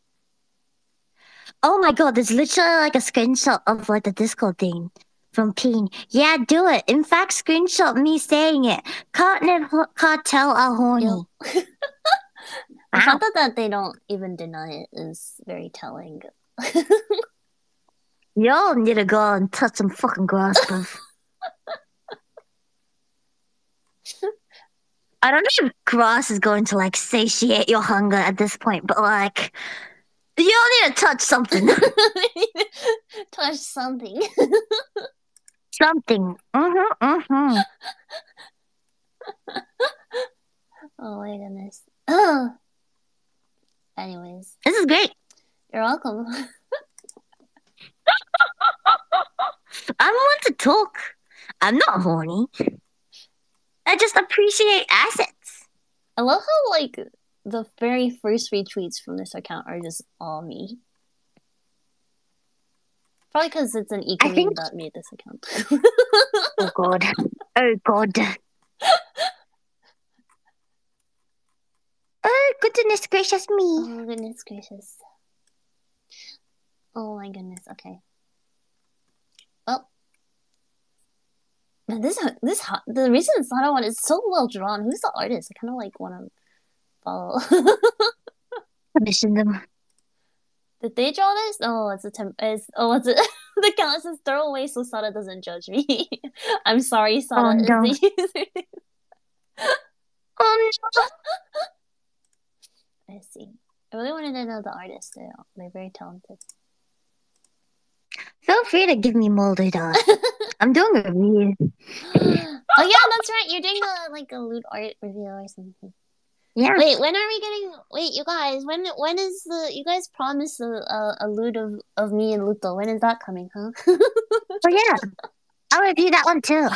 Oh my god, there's literally like a screenshot of like the Discord thing from Peen. Yeah, do it. In fact, screenshot me saying it. Continent Ho- Cartel are horny. Yep. The fact that, that they don't even deny it is very telling. Y'all need to go and touch some fucking grass, bruv. I don't know if grass is going to like satiate your hunger at this point, but like, y'all need to touch something. Touch something. Something. Mm-hmm, mm-hmm. Oh my goodness. Oh. Anyways, This is great. you're welcome. I'm one to talk. I'm not horny. I just appreciate assets. I love how like the very first retweets from this account are just all me. Probably because it's an eco meme think- that made this account. Oh god. Oh god. Oh goodness gracious me. Oh goodness gracious. Oh my goodness. Okay. Well, man, this this the reason it's not one is so well drawn. Who's the artist? I kind of like want to follow. Commission them. Did they draw this? Oh, it's a temp. It's, oh, it's a, the account says throw away so Sada doesn't judge me. I'm sorry, Sada Oh, is no. the username. Oh no. I see. I really wanted to know the artist. They're, they're very talented. Feel free to give me molded art. I'm doing a review. Oh yeah, that's right. You're doing a like a loot art review or something. Yeah. Wait, when are we getting? Wait, you guys, when when is the? You guys promised a a, a loot of, of me and Luto. When is that coming, huh? Oh yeah. I'll review that one too.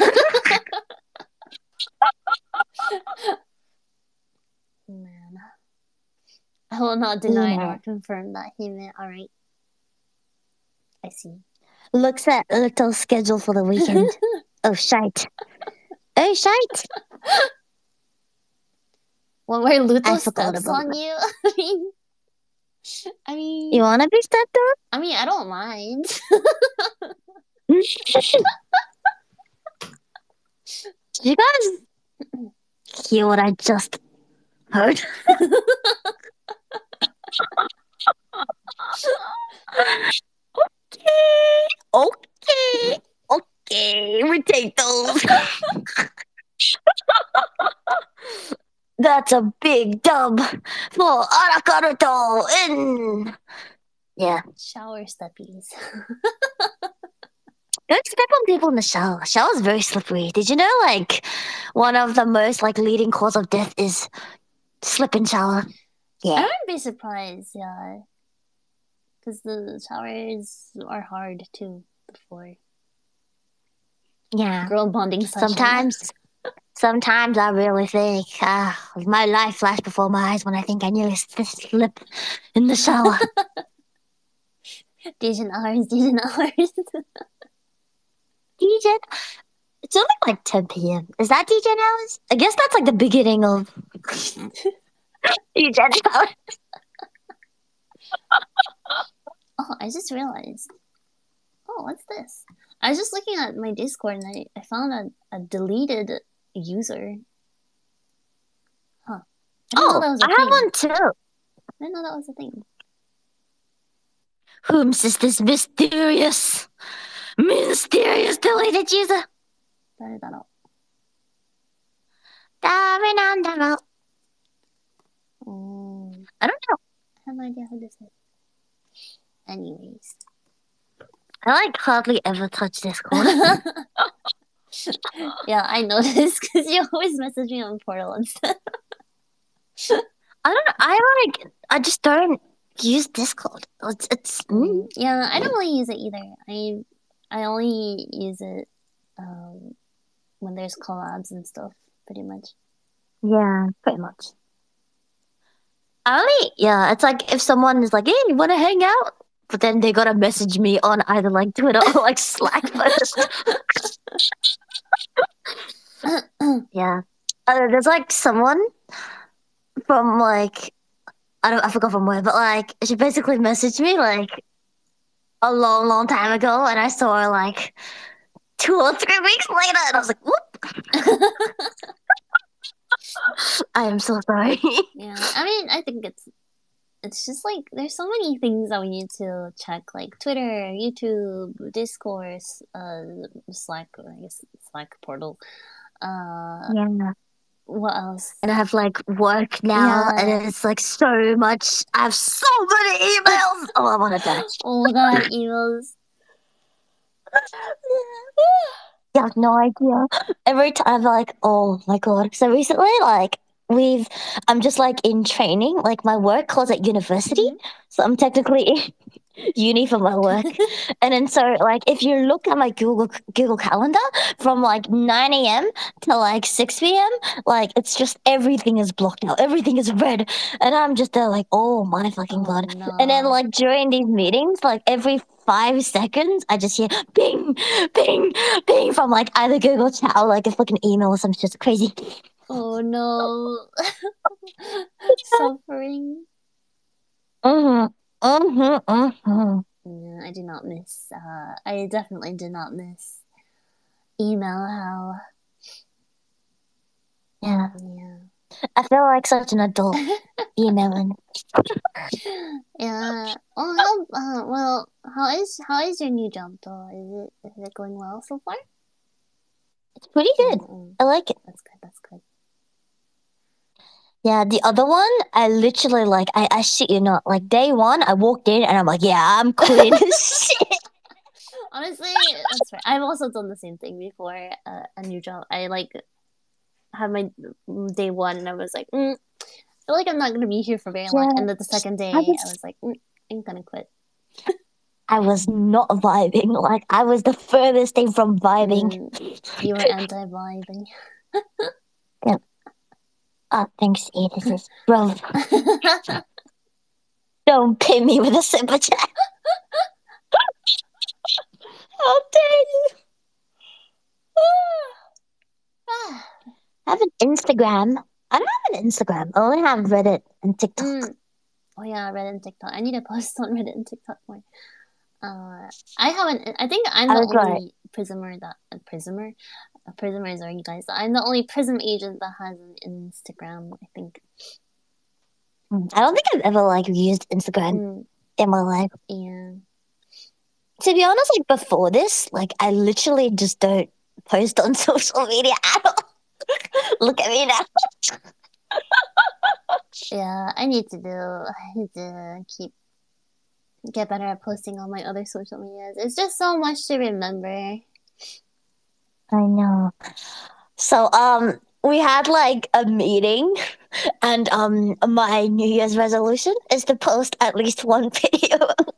Man, I will not deny Yeah. nor confirm that he meant. All right, I see. Looks at Luto's schedule for the weekend. Oh shite. Oh shite. One where I Luto forgot steps about on you. I mean, I mean, You wanna be stepped on? I mean, I don't mind. You guys hear what I just heard? Okay, okay, okay. We take those. That's a big dub for Arakaruto in. Yeah. Shower steppies. Don't step on people in the shower. Shower's very slippery. Did you know, like, one of the most, like, leading cause of death is slip in shower? I Yeah. wouldn't be surprised, yeah. Because the showers are hard too, the floor. Yeah. Girl bonding session. Sometimes, sometimes I really think, ah, my life flashed before my eyes when I think I nearly s- slipped in the shower. Dijon hours, Dijon hours. D J, it's only like ten p m. Is that D J hours? I guess that's like the beginning of You just Oh, I just realized. Oh, what's this? I was just looking at my Discord and I, I found a, a deleted user. Huh. I didn't know Oh, that was I a have thing. one too. I didn't know that was a thing. Whom's is this mysterious, mysterious deleted user? 誰だろ誰なんだろう? う。うん。 I don't know. I have no idea who this is. Anyways. I like hardly ever touch Discord. Yeah, I noticed because you always message me on Portal instead. I don't know. I like. I just don't use Discord. It's. it's Mm, yeah, I don't really use it either. I I only use it um, when there's collabs and stuff, pretty much. Yeah, pretty much. I only. Yeah, it's like if someone is like, "Hey, you want to hang out?" But then they gotta message me on either like Twitter or like Slack first. Yeah. Uh, there's like someone from like I don't I forgot from where, but like she basically messaged me like a long, long time ago, and I saw her like two or three weeks later, and I was like, "Whoop!" I am so sorry. Yeah, I mean, I think it's it's just like there's so many things that we need to check, like Twitter, YouTube, Discord, uh, Slack, I guess Slack portal. Uh, Yeah. what else? And I have like work now, Yeah. and it's like so much. I have so many emails. Oh, I want to die. Oh my god, emails. You have no idea. Every time, I'm like, oh my god. So recently, like, we've, I'm just like in training. Like, my work calls at university. Mhm. So I'm technically in uni for my work. And then, so, like, if you look at my Google Google Calendar from like nine a.m. to like six p.m., like, it's just everything is blocked out. Everything is red. And I'm just there, like, oh my fucking Oh, god. no. And then, like, during these meetings, like, every five seconds, I just hear ping, ping, ping from like either Google Chat or like a fucking email or something just crazy. Oh no. Suffering. Mm-hmm. Mm-hmm. Mm-hmm. Yeah, I do not miss. Uh, I definitely did not miss email. How? Yeah. Yeah. I feel like such an adult emailing. Yeah. Oh, how? Uh, well, how is how is your new job though? Is it is it going well so far? It's pretty good. Mm-mm. I like it. That's good. That's good. Yeah, the other one, I literally like, I, I shit you not, like day one, I walked in and I'm like, yeah, I'm quitting this shit. Honestly, that's right. I've also done the same thing before uh, a new job. I like had my day one and I was like, mm, I feel like I'm not gonna be here for very long. Yeah. And then the second day, I I was, was like, mm, I'm gonna quit. I was not vibing. Like, I was the furthest thing from vibing. Mm, you were anti-vibing. Yeah. Oh, thanks, Edith. Bro, don't pay me with a super chat. How dare you? I have an Instagram. I don't have an Instagram. I only have Reddit and TikTok. Mm. Oh yeah, Reddit and TikTok. I need to post on Reddit and TikTok more. Uh, I haven't. I think I'm I the was right. only Prismer that uh, Prismer, uh, Prismers are you guys? I'm the only Prism agent that has an Instagram. I think. I don't think I've ever like used Instagram Mm, in my life. yeah. To be honest, like before this, like I literally just don't post on social media at all. Look at me now. Yeah, I need to do. I need to keep get better at posting on my other social medias. It's just so much to remember. I know. So um we had like a meeting and um my New Year's resolution is to post at least one video.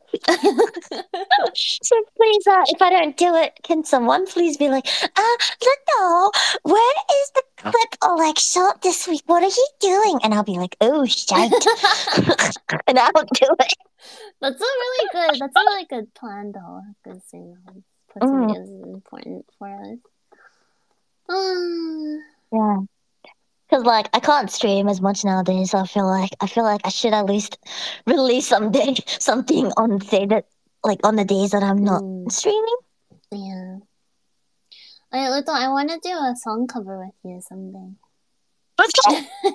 So please, uh, if I don't do it, can someone please be like, uh, Lino, where is the clip or like shot this week? What are you doing? And I'll be like, oh shite. And I'll do it. That's a really good. That's a really good plan, though. Because you know, posting Mm. videos is important for us. Um, Yeah. Because like I can't stream as much nowadays. So I feel like I feel like I should at least release someday something on the day that like on the days that I'm not Mm, streaming. yeah. Wait, Luto, I want to do a song cover with you someday. Let's go.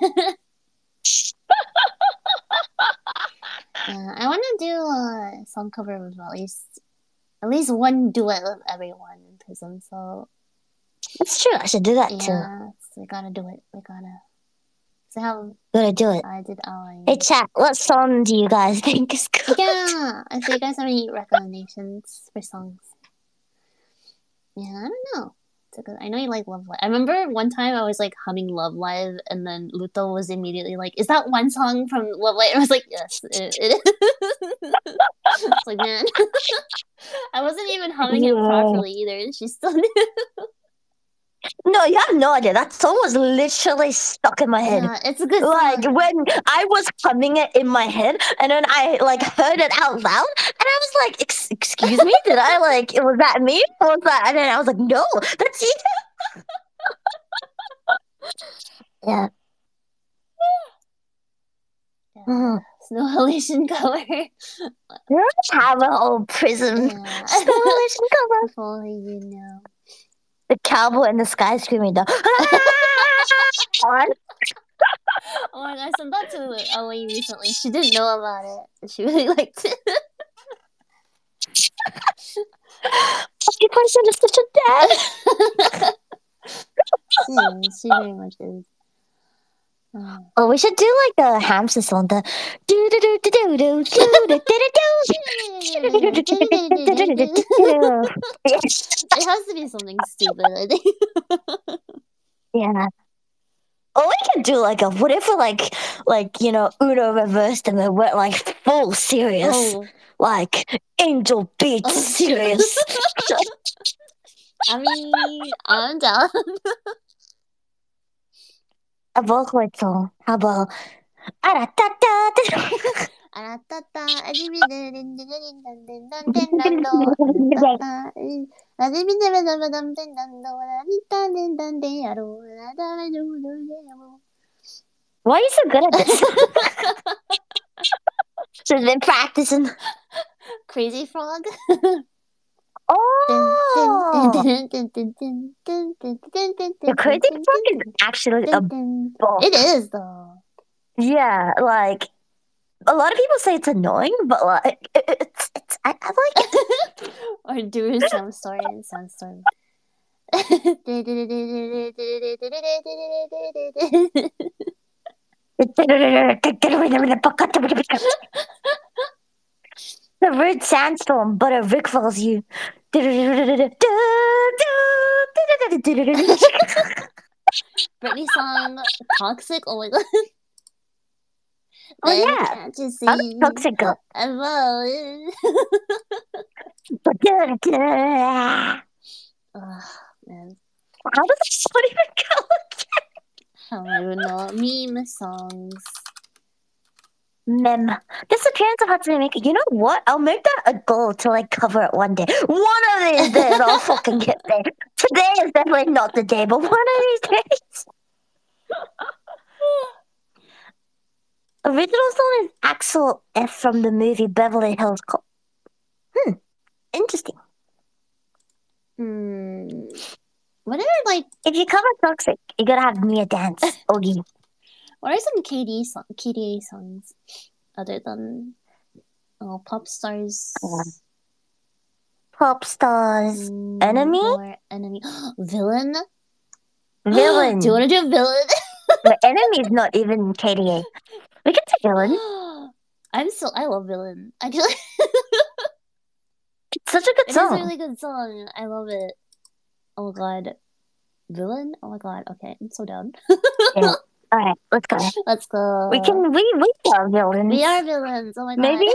Yeah, I want to do a song cover with at least at least one duet with everyone in Prism. So That's true. I should do that too. yeah, so we gotta do it. We gotta. So how Gotta do it. I did our. Hey chat, what song do you guys think is good? Yeah, I so you guys have any recommendations for songs? Yeah, I don't know. It's a good. I know you like Love Live. I remember one time I was like humming Love Live, and then Luto was immediately like, "Is that one song from Love Live?" And I was like, "Yes, it, it is." It's like, man, I wasn't even humming it Yeah. properly either, and she still knew. No, you have no idea. That song was literally stuck in my head. Yeah, it's a good Like song. when I was humming it in my head, and then I like heard it out loud, and I was like, Ex- "Excuse me, did I like? Was that me? Or was that?" And then I was like, "No, that's you." Yeah. Yeah. Mhm. Snow Halation cover. Let's have a whole Prism Yeah. Snowhalation cover. If only you know. The cowboy in the sky screaming though. Oh my god, I sent that to Ellie recently. She didn't know about it. She really liked it. You person is such a dad. She is. She very much is. Oh. Oh, we should do like the hamster song. The do do do do do do do do do do. It has to be something stupid, I think. Yeah. Or we could do like a what if we like like you know Uno reversed and then went like full serious, Oh. like Angel Beats Oh. serious. I mean, I'm down. A Vocaloid song. How about Aratata? 아라따따 아디비드린디드린단덴단덴단도 아라따따 아디비드린단덴단도 아라디단덴단데야로 아라다메조조제야로. Why are you so good at this? She's been practicing. Crazy Frog. Oh, the Crazy Frog is actually a bop. It is though. Yeah, like a lot of people say it's annoying, but like it, it's it's I, I like it. Or do a Soundstorm and Soundstorm. The red sandstorm, but a Rick falls you. Britney song Toxic. Oh my god. Oh Then yeah, can't you see? how does Toxic go? I'm falling. Oh, man. How does this song even go? I don't even know. Meme songs. Mem. Disappearance of Hatsune Miku. You know what? I'll make that a goal to like cover it one day. One of these days I'll fucking get there. Today is definitely not the day, but one of these days. Original song is Axel F from the movie Beverly Hills Cop. Hmm. Interesting. Hmm. What are like? If you cover Toxic, you gotta have Mia dance. Ogi. What are some K D song, K D A songs other than oh Pop Stars? Yeah. Pop Stars. Mm, Enemy? Or Enemy. Villain? Villain. Do you want to do Villain? The Enemy is not even K D A. We can say Villain. I'm so I love Villain. Actually, It's such a good it song. is a really good song. I love it. Oh my god. Villain? Oh my god. Okay, I'm so down. Yeah. All right, let's go. Let's go. We can. We we are villains. We are villains. Oh my god. Maybe.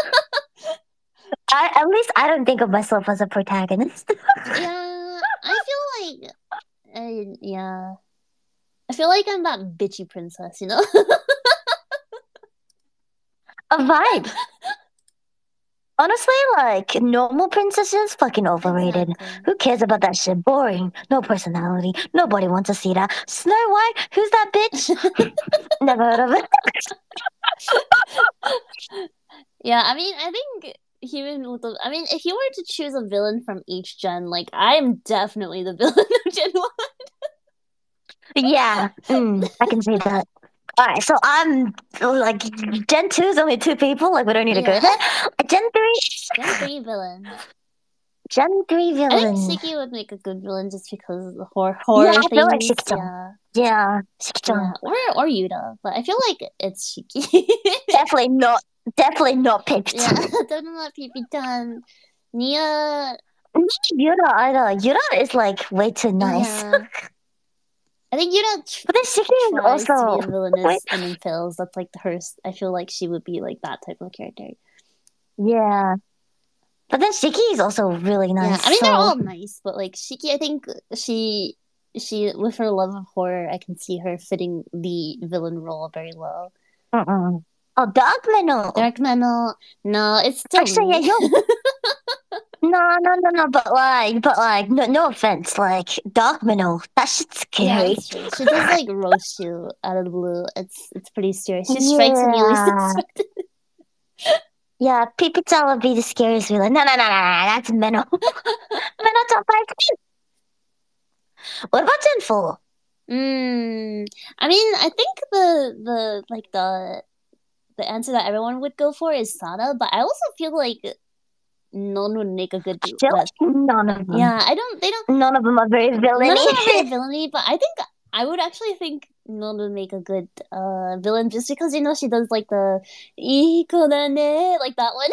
I, at least I don't think of myself as a protagonist. Yeah, I feel like, uh, yeah, I feel like I'm that bitchy princess, you know. A vibe. Honestly, like normal princesses, fucking overrated. Exactly. Who cares about that shit? Boring. No personality. Nobody wants to see that. Snow White? Who's that bitch? Never heard of it. Yeah, I mean, I think even with the, I mean, if you were to choose a villain from each gen, like I am definitely the villain of Gen One. Yeah, mm, I can see that. All right, so I'm like Gen two is only two people. Like we don't need to go Yeah. there. Gen three. Gen three villain. Gen three I think villain. Shiki would make a good villain just because of the horror Yeah, horror I feel like things. Shikito. Yeah, Yeah, yeah, Shikito. or or Yuta, but I feel like it's Shiki. Definitely not. Definitely not picked. Yeah, definitely not P P Tan. Nia. Yura either. Yura is like way too nice. Yeah. I think Yuta tr- But then Shiki is tries to be also a villainous and then fails. That's like her. I feel like she would be like that type of character. yeah. But then Shiki is also really nice. Yeah, I mean so... they're all nice, but like Shiki, I think she she with her love of horror, I can see her fitting the villain role very well. Mm-mm. Oh, Dark Minnow. Dark Minnow, no, it's still Actually, me. yeah, yo. no, no, no, no. But like, but like, no, no offense. Like Dark Minnow, that shit's Yeah, scary. that's true. She does like roast you out of the blue. It's it's pretty scary. She yeah. strikes when you least expect it. Yeah, Pipita would be the scariest villain. No, no, no, no, no. That's Minnow. Minnow top five. What about Gen four? Mm, I mean, I think the the like the the answer that everyone would go for is Sada, but I also feel like none would make a good. Still, Uh, none of them. yeah, I don't. They don't. None of them are very villainy. None of them are very villainy, but I think I would actually think none would make a good uh villain just because you know she does like the "iko da ne" like that one.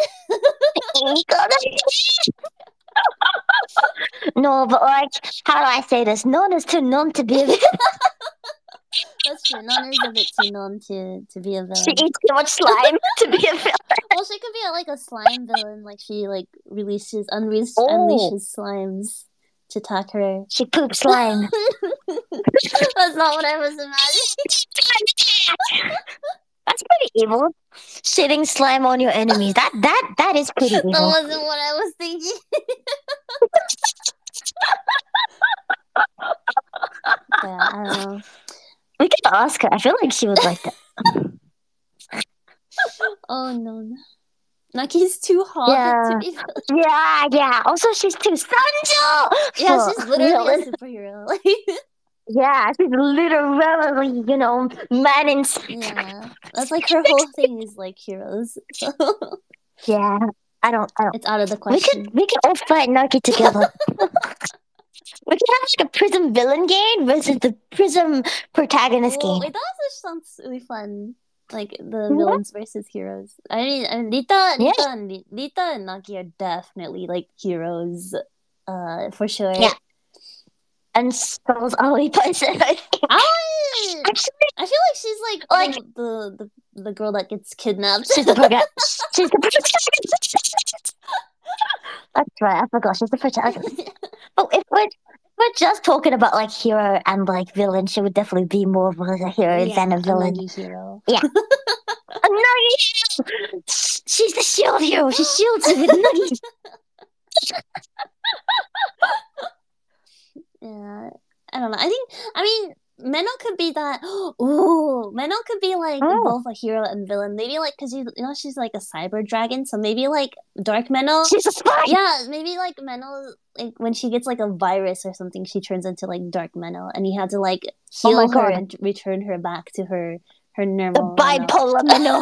no, but like, how do I say this? None is too known to be a villain. That's true. None is a bit too known to to be a villain. She eats too much slime to be a villain. Well, she could be a, like a slime villain. Like she like releases unleash oh. unleashes slimes to attack her. She poops slime. That's not what I was imagining. That's pretty evil. Shitting slime on your enemies. That that that is pretty evil. That wasn't what I was thinking. Yeah, I don't know. We could ask her. I feel like she would like that. Oh no. Naki's too hot yeah. to be Yeah, yeah. Also, she's too Sanjo! Yeah, she's literally a superhero. yeah, she's literally, you know, man in Yeah. That's like her whole thing is like heroes. So. Yeah. I don't, I don't. It's out of the question. We could, we could all fight Naki together. We could have like a Prism villain game versus the Prism protagonist oh, game. Wait, that actually sounds really fun. Like the mm-hmm. villains versus heroes. I mean, and Rita, Rita, yeah. and Rita and Naki are definitely like heroes, uh, for sure. Yeah. And Skull's only person. I think. I, Actually, I feel like she's like, like the, the the the girl that gets kidnapped. She's the protagonist. She's the protagonist. That's right. I forgot. She's the protagonist. But if we're we're just talking about like hero and like villain, she would definitely be more of a hero yeah, than a villain. A hero. Yeah. A Nagi hero. She's the shield hero. She shields you with Nagi. Yeah, I don't know. I think I mean Menno could be that. Ooh, Menno could be like oh. both a hero and villain. Maybe like because you you know she's like a cyber dragon, so maybe like Dark Menno. She's a spy. Yeah, maybe like Menno, like when she gets like a virus or something, she turns into like Dark Menno, and you had to like heal oh her and return her back to her her normal. The bipolar Menno.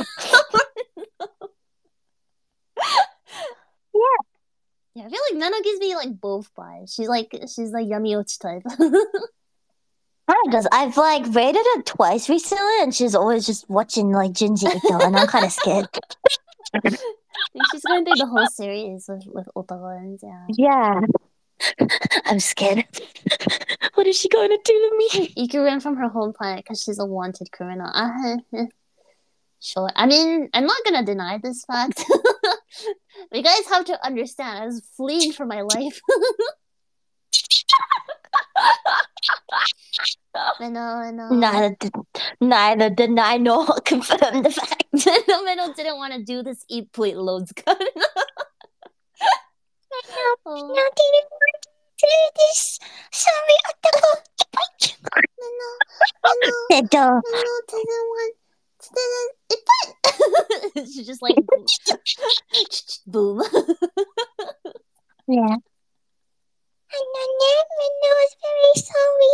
Yeah. Yeah, I feel like Menno gives me like both vibes. She's like she's like Yamiochi type. Kind of does. I've like rated her twice recently, and she's always just watching like Junji Ito, and I'm kind of scared. I think she's going through the whole series with, with Otagons, yeah. Yeah. I'm scared. What is she going to do to me? You can run from her home planet because she's a wanted criminal. Uh, sure. I mean, I'm not gonna deny this fact. You guys have to understand, I was fleeing for my life. I know, I know. Neither did, neither did I nor confirm the fact. No, Menno didn't want to do this eat plate loads cut. Oh. Now didn't want to do this. Sorry, Otto. No, no, no, Otto. no, no, didn't want to do it. She's just like boom. Yeah. I was very sorry.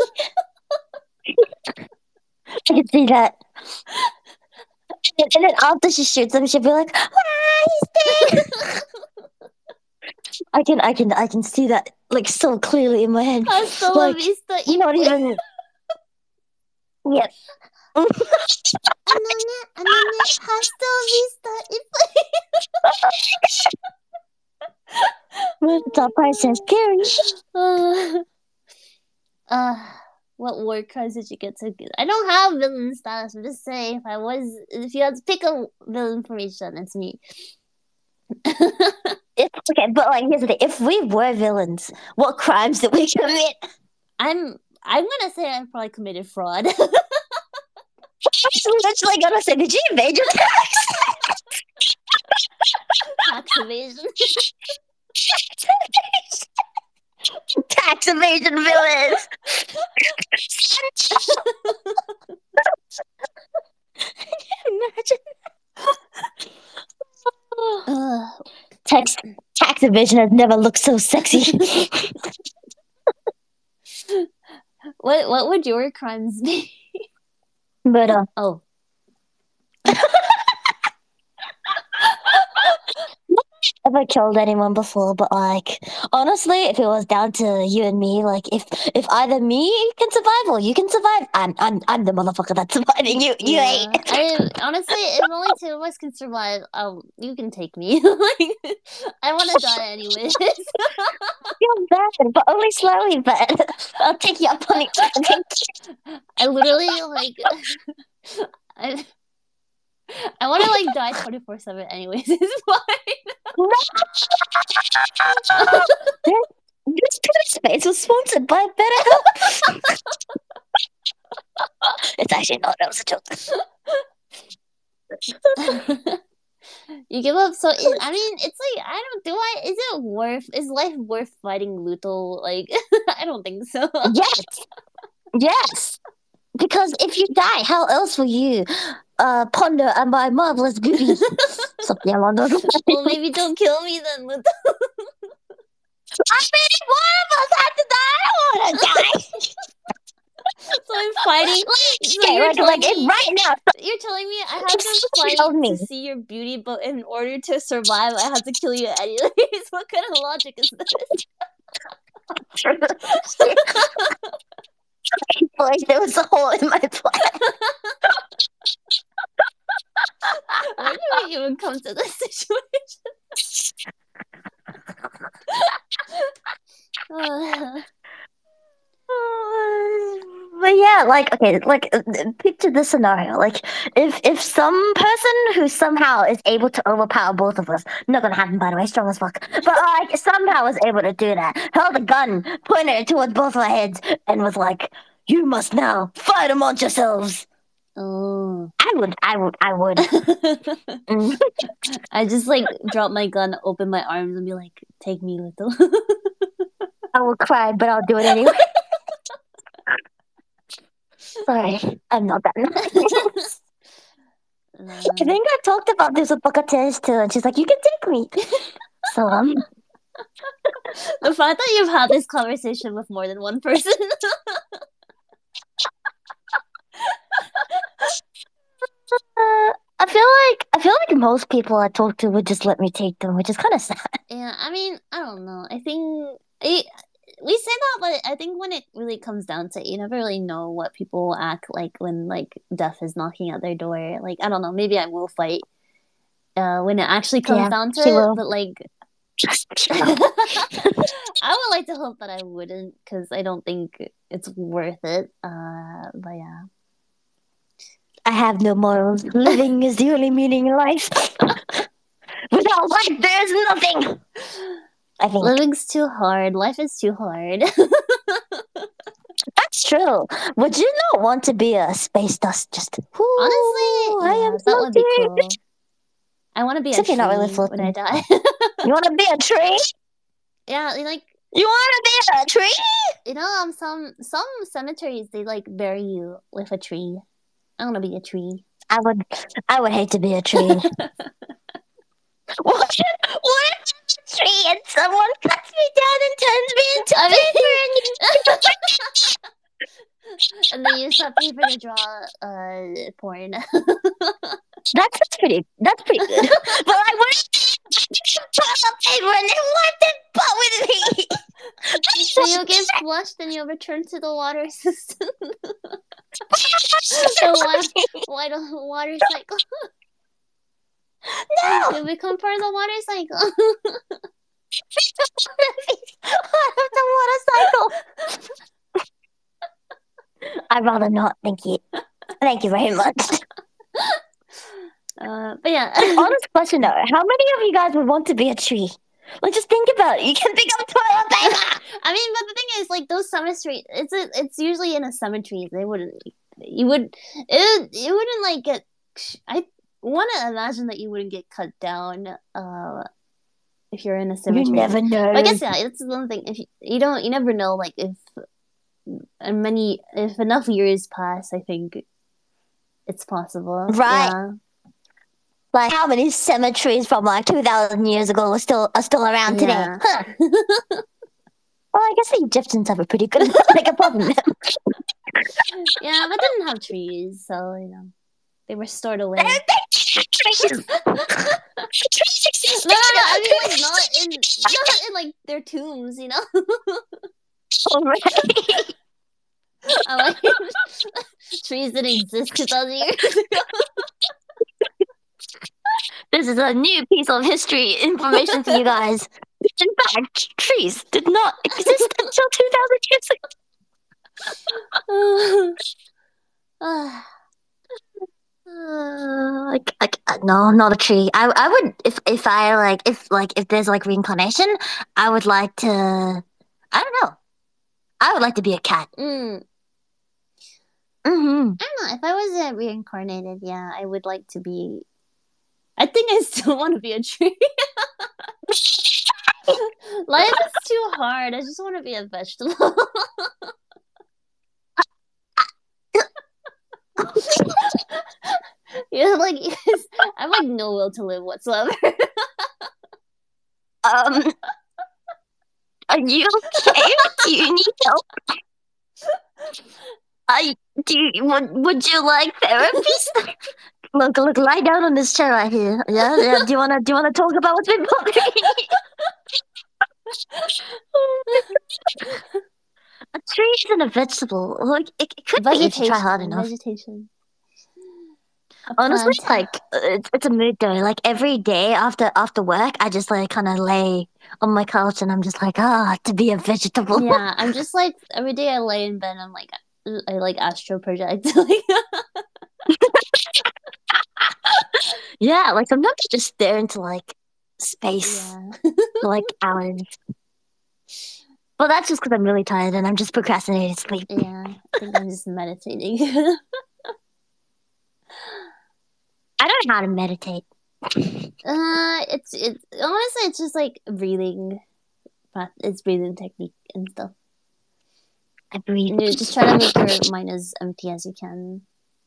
I can see that. And then, and then after she shoots him, she'll be like, "Ah, he's dead." I can, I can, I can see that like so clearly in my head. Hasta la Like, vista. not even. Yeah. Anone, anone, hasta la vista. With the top price says Gary. Uh, uh, what war cards did you get to get? I don't have villain status. I'm just saying, if I was, if you had to pick a villain for each, then it's me. If, okay, but like here's the thing: if we were villains, what crimes did we commit? I'm, I'm gonna say I probably committed fraud. I was literally gonna say, did you evade your tax? Tax evasion. Tax evasion villains. Imagine. Uh, Tax tax evasion has never looked so sexy. what what would your crimes be? Murder. Oh. Never killed anyone before, but like honestly, if it was down to you and me, like if if either me can survive or you can survive, I'm I'm I'm the motherfucker that's surviving. You you Yeah. ain't. I honestly, if only two of us can survive, um, you can take me. Like, I want to die anyways. You're bad, but only slowly. But I'll take you up on it. I literally like, I, I want to like die twenty four seven anyways. It's fine. This Twitter space was sponsored by BetterHelp. It's actually not. That was a joke. You give up so it, I mean it's like I don't do I is it worth is life worth fighting Luto? Like I don't think so. Yes. Yes. Because if you die, how else will you uh, ponder on my marvelous beauty? Something along those lines. Well, maybe don't kill me then, Luto. I mean, one of us had to die. I don't want to die. So I'm fighting. So Okay, you're like, telling like me, right now. you're telling me I have to fight Tell me. to see your beauty, but in order to survive, I have to kill you anyways. What kind of logic is this? I feel like there was a hole in my plan. Why do we even come to this situation? Uh, But yeah, like okay, like uh, picture this scenario: like if if some person who somehow is able to overpower both of us, not gonna happen by the way, strong as fuck, but like somehow was able to do that, held a gun, pointed it towards both our heads, and was like, "You must now fight amongst yourselves." oh. I would, I would, I would. Mm. I just like drop my gun, open my arms, and be like, "Take me, Little." I will cry, but I'll do it anyway. Sorry, I'm not that nice. I think I talked about this with Bucketeers too, and she's like, "You can take me." So um, The fact that you've had this conversation with more than one person. uh, I feel like I feel like most people I talk to would just let me take them, which is kind of sad. Yeah, I mean, I don't know. I think it, we say that, but I think when it really comes down to it, you never really know what people will act like when like death is knocking at their door. Like I don't know, maybe I will fight uh, when it actually comes Yeah, down to she it. will. But like, Just I would like to hope that I wouldn't, because I don't think it's worth it. Uh, but yeah. I have no morals. Living is the only meaning in life. Without life, there's nothing. I think Living's too hard. Life is too hard. that's true. Would you not want to be a space dust? Just Honestly, I yeah, am that would be floating. cool. I want to be Except a you're not really tree when I floating. die. You want to be a tree? Yeah, they, like You want to be a tree? you know, um, some some cemeteries they like bury you with a tree. I want to be a tree. I would, I would hate to be a tree. What if, what if I'm a tree and someone cuts me down and turns me into I paper and you and they use that paper to draw uh porn. That's, that's pretty. That's pretty good. But I wish toilet paper and they wiped it butt with me. So you get flushed and you return to the water system. The water, water, water cycle. No. You become part of the water cycle. The water cycle. I'd rather not. Thank you. Thank you very much. Uh, but yeah. Honest question though, how many of you guys would want to be a tree? Like, just think about it. You can become toilet paper. I mean, but the thing is, like those cemeteries, it's a, it's usually in a cemetery. They wouldn't, you would, it, it wouldn't like get. I want to imagine that you wouldn't get cut down. Uh, if you're in a cemetery, You never know. But I guess yeah, it's one thing. If you, you don't, you never know. Like if, and many, if enough years pass, I think it's possible. Right. Yeah. Like, how many cemeteries from like two thousand years ago are still are still around today? Yeah. Huh. Well, I guess the Egyptians have a pretty good like a problem. Yeah, but they didn't have trees, so you know they were stored away. Trees. Trees No, no, no, I mean like not in not in like their tombs, you know. Alright. I like trees didn't exist two thousand years ago. This is a new piece of history information for you guys. In fact, trees did not exist until two thousand years ago. Uh, like, like uh, no, not a tree. I, I would if if I like if like if there's like reincarnation, I would like to. I don't know. I would like to be a cat. Mm. Mm-hmm. I don't know. If I wasn't reincarnated, yeah, I would like to be. I think I still want to be a tree. Life is too hard. I just want to be a vegetable. Yeah, like I have like no will to live whatsoever. Um, are you okay? Do you need help? I do. You, would Would you like therapy? Look, look, lie down on this chair right here. Yeah, yeah. Do you wanna Do you wanna talk about what's been bothering you? A tree isn't a vegetable. Like it, it could be if you try hard enough. Vegetation. Honestly, like it's it's a mood though. Like every day after after work, I just like kind of lay on my couch and I'm just like, ah, to be a vegetable. Yeah, I'm just like every day I lay in bed. I'm like, I like astro project. Like, yeah, like sometimes I just stare into like space yeah. for like hours. Well, that's just because I'm really tired and I'm just procrastinating sleep. Yeah, I think I'm just meditating. I don't know how to meditate. Uh, it's it's honestly it's just like breathing, it's breathing technique and stuff. I breathe. And you just try to make your mind as empty as you can.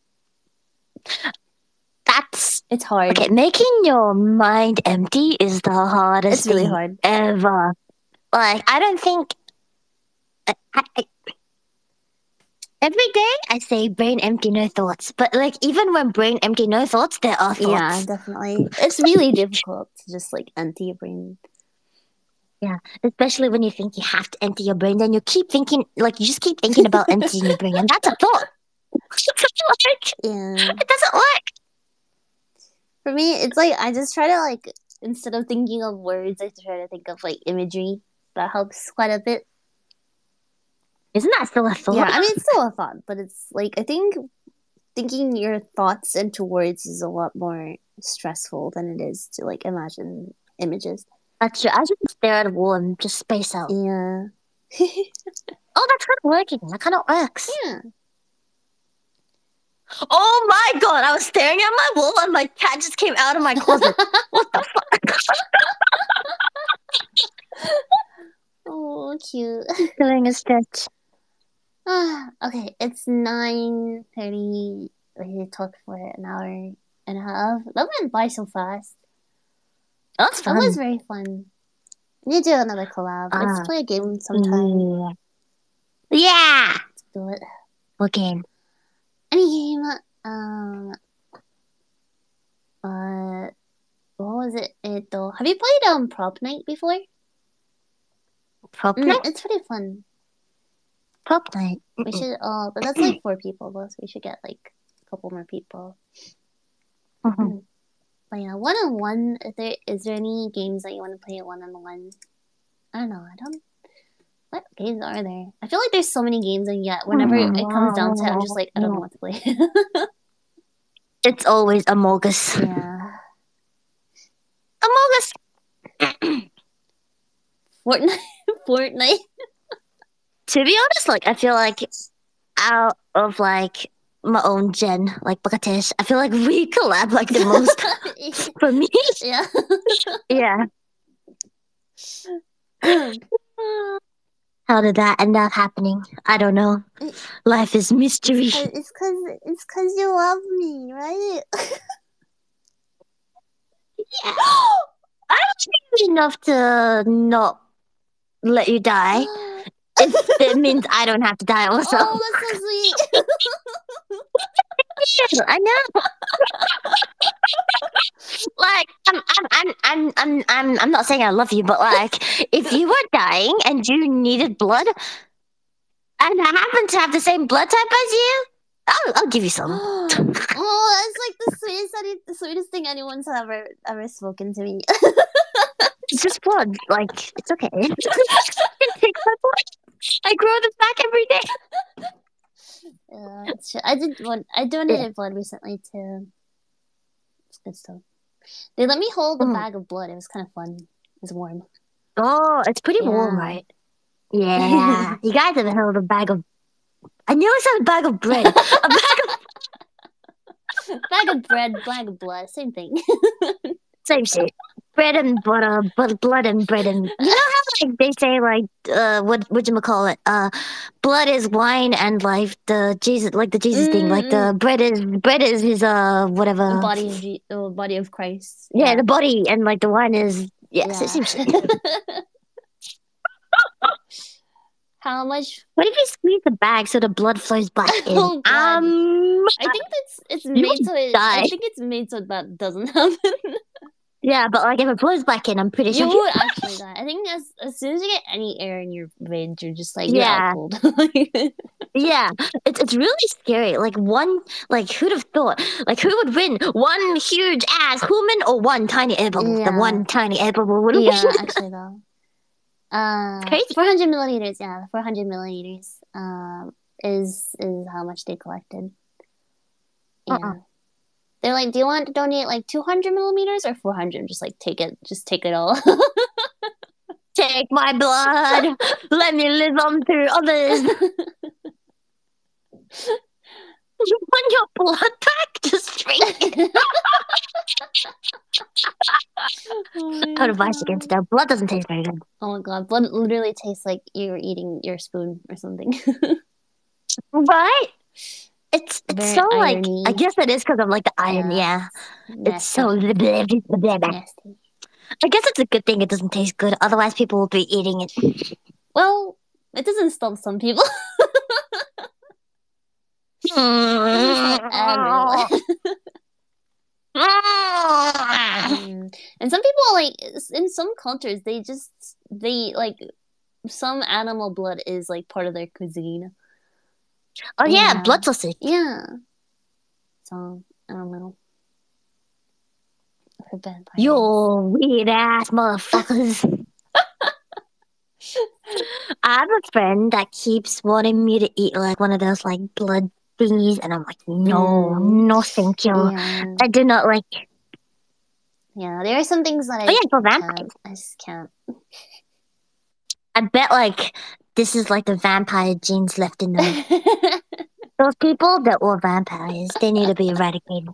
That's it's hard. Okay, making your mind empty is the hardest. It's really thing hard ever. Like I don't think. I, I, Every day I say brain empty, no thoughts. But like even when brain empty, no thoughts, there are thoughts. Yeah, definitely. It's really difficult to just like empty your brain. Yeah, especially when you think you have to empty your brain, then you keep thinking, like you just keep thinking about emptying your brain, and that's a thought. It doesn't work. Yeah. It doesn't work. For me, it's like I just try to like instead of thinking of words, I try to think of like imagery. That helps quite a bit. Isn't that still a thought? Yeah, I mean, it's still a thought, but it's like, I think thinking your thoughts into words is a lot more stressful than it is to like imagine images. That's true. I just stare at a wall and just space out. Yeah. Oh, that's kind of working. That kind of works. Yeah. Oh my god, I was staring at my wall and my cat just came out of my closet. What the fuck? doing a stretch. Ah, okay, it's nine thirty. We talked for an hour and a half. That went by so fast. That's That was fun. very fun. We need to do another collab. Let's Ah, play a game sometime. yeah. Yeah. Let's do it. What game? Any game. Um. Uh. What was it? It though. Have you played um Prop Night before? Prop Mm, night? it's pretty fun. Prop night. We should. Uh, but that's like four people though, so we should get like a couple more people. Mhm. But yeah, one on one. Is there is there any games that you want to play one on one? I don't know. I don't. What games are there? I feel like there's so many games, and yet whenever it comes down to it, I'm just like, I don't know what to play. It's always Among Us. Yeah. Among Us. Fortnite. Fortnite. To be honest, like I feel like out of like my own gen, like Bakatesh, I feel like we collab like the most for me. Yeah. Yeah. How did that end up happening? I don't know. Life is mystery. It's cause it's cause you love me, right? Yeah. I don't think it's enough to not let you die. If it means I don't have to die also. Oh, that's so sweet. I know. Like I'm, I'm, I'm, I'm, I'm, I'm, I'm not saying I love you, but like, if you were dying and you needed blood, and I happen to have the same blood type as you, I'll, I'll give you some. Oh, that's like the sweetest, the sweetest thing anyone's ever, ever spoken to me. It's just blood. Like it's okay. Take my blood. I grow this back every day. Yeah, I did one. I donated blood recently too. It's good stuff. They let me hold a Mm. bag of blood. It was kind of fun. It was warm. Oh, it's pretty Yeah. warm, right? Yeah. You guys have held a bag of. I nearly said a bag of bread. A bag of Bag of bread, bag of blood, same thing. same shit. Bread and butter, but blood and bread and you know how like they say like uh what what you call it uh blood is wine and like the Jesus like the Jesus thing like the bread is bread is his uh whatever The body of G- oh, body of Christ. yeah, Yeah. the body and like the wine is yeah, Yeah. same shit. How much? What if you squeeze the bag so the blood flows back in? Oh, God. Um, I think it's it's You made would so it. die. I think it's made so that doesn't happen. yeah, but like if it flows back in, I'm pretty You sure. would actually die. I think as as soon as you get any air in your veins, you're just like you're Yeah. out cold. Yeah, it's it's really scary. Like one, like who'd have thought? Like who would win? One huge ass human or one tiny air bubble? The Yeah. one tiny air bubble would Yeah, win. actually though. Uh, crazy. four hundred milliliters. Yeah, four hundred milliliters. Um, is is how much they collected. Yeah. Uh-uh. They're like, do you want to donate like two hundred millimeters or four hundred? Just like take it, just take it all. Take my blood. Let me live on through others. You want your blood back? Just drink it. Oh Code advice against that. Blood doesn't taste very good. Oh my god, blood literally tastes like you're eating your spoon or something. Right? It's it's Very so like irony. I guess it is because of like the iron. Yeah, Yeah. it's so blah, blah, blah, blah, blah. Nasty. I guess it's a good thing it doesn't taste good. Otherwise, people will be eating it. Well, it doesn't stop some people. It's not everyone. Mm. And some people like in some cultures they just they like some animal blood is like part of their cuisine. Oh yeah, Yeah. blood sausage. Yeah. So I don't know. For vampires. You weird ass motherfuckers. I have a friend that keeps wanting me to eat like one of those like blood thingies, and I'm like, no, Mm. no, thank you. Yeah. I do not like. Yeah, there are some things that I Oh yeah, for can't. vampires. I just can't. I bet like this is like the vampire genes left in them. Those people that were vampires, they need to be eradicated.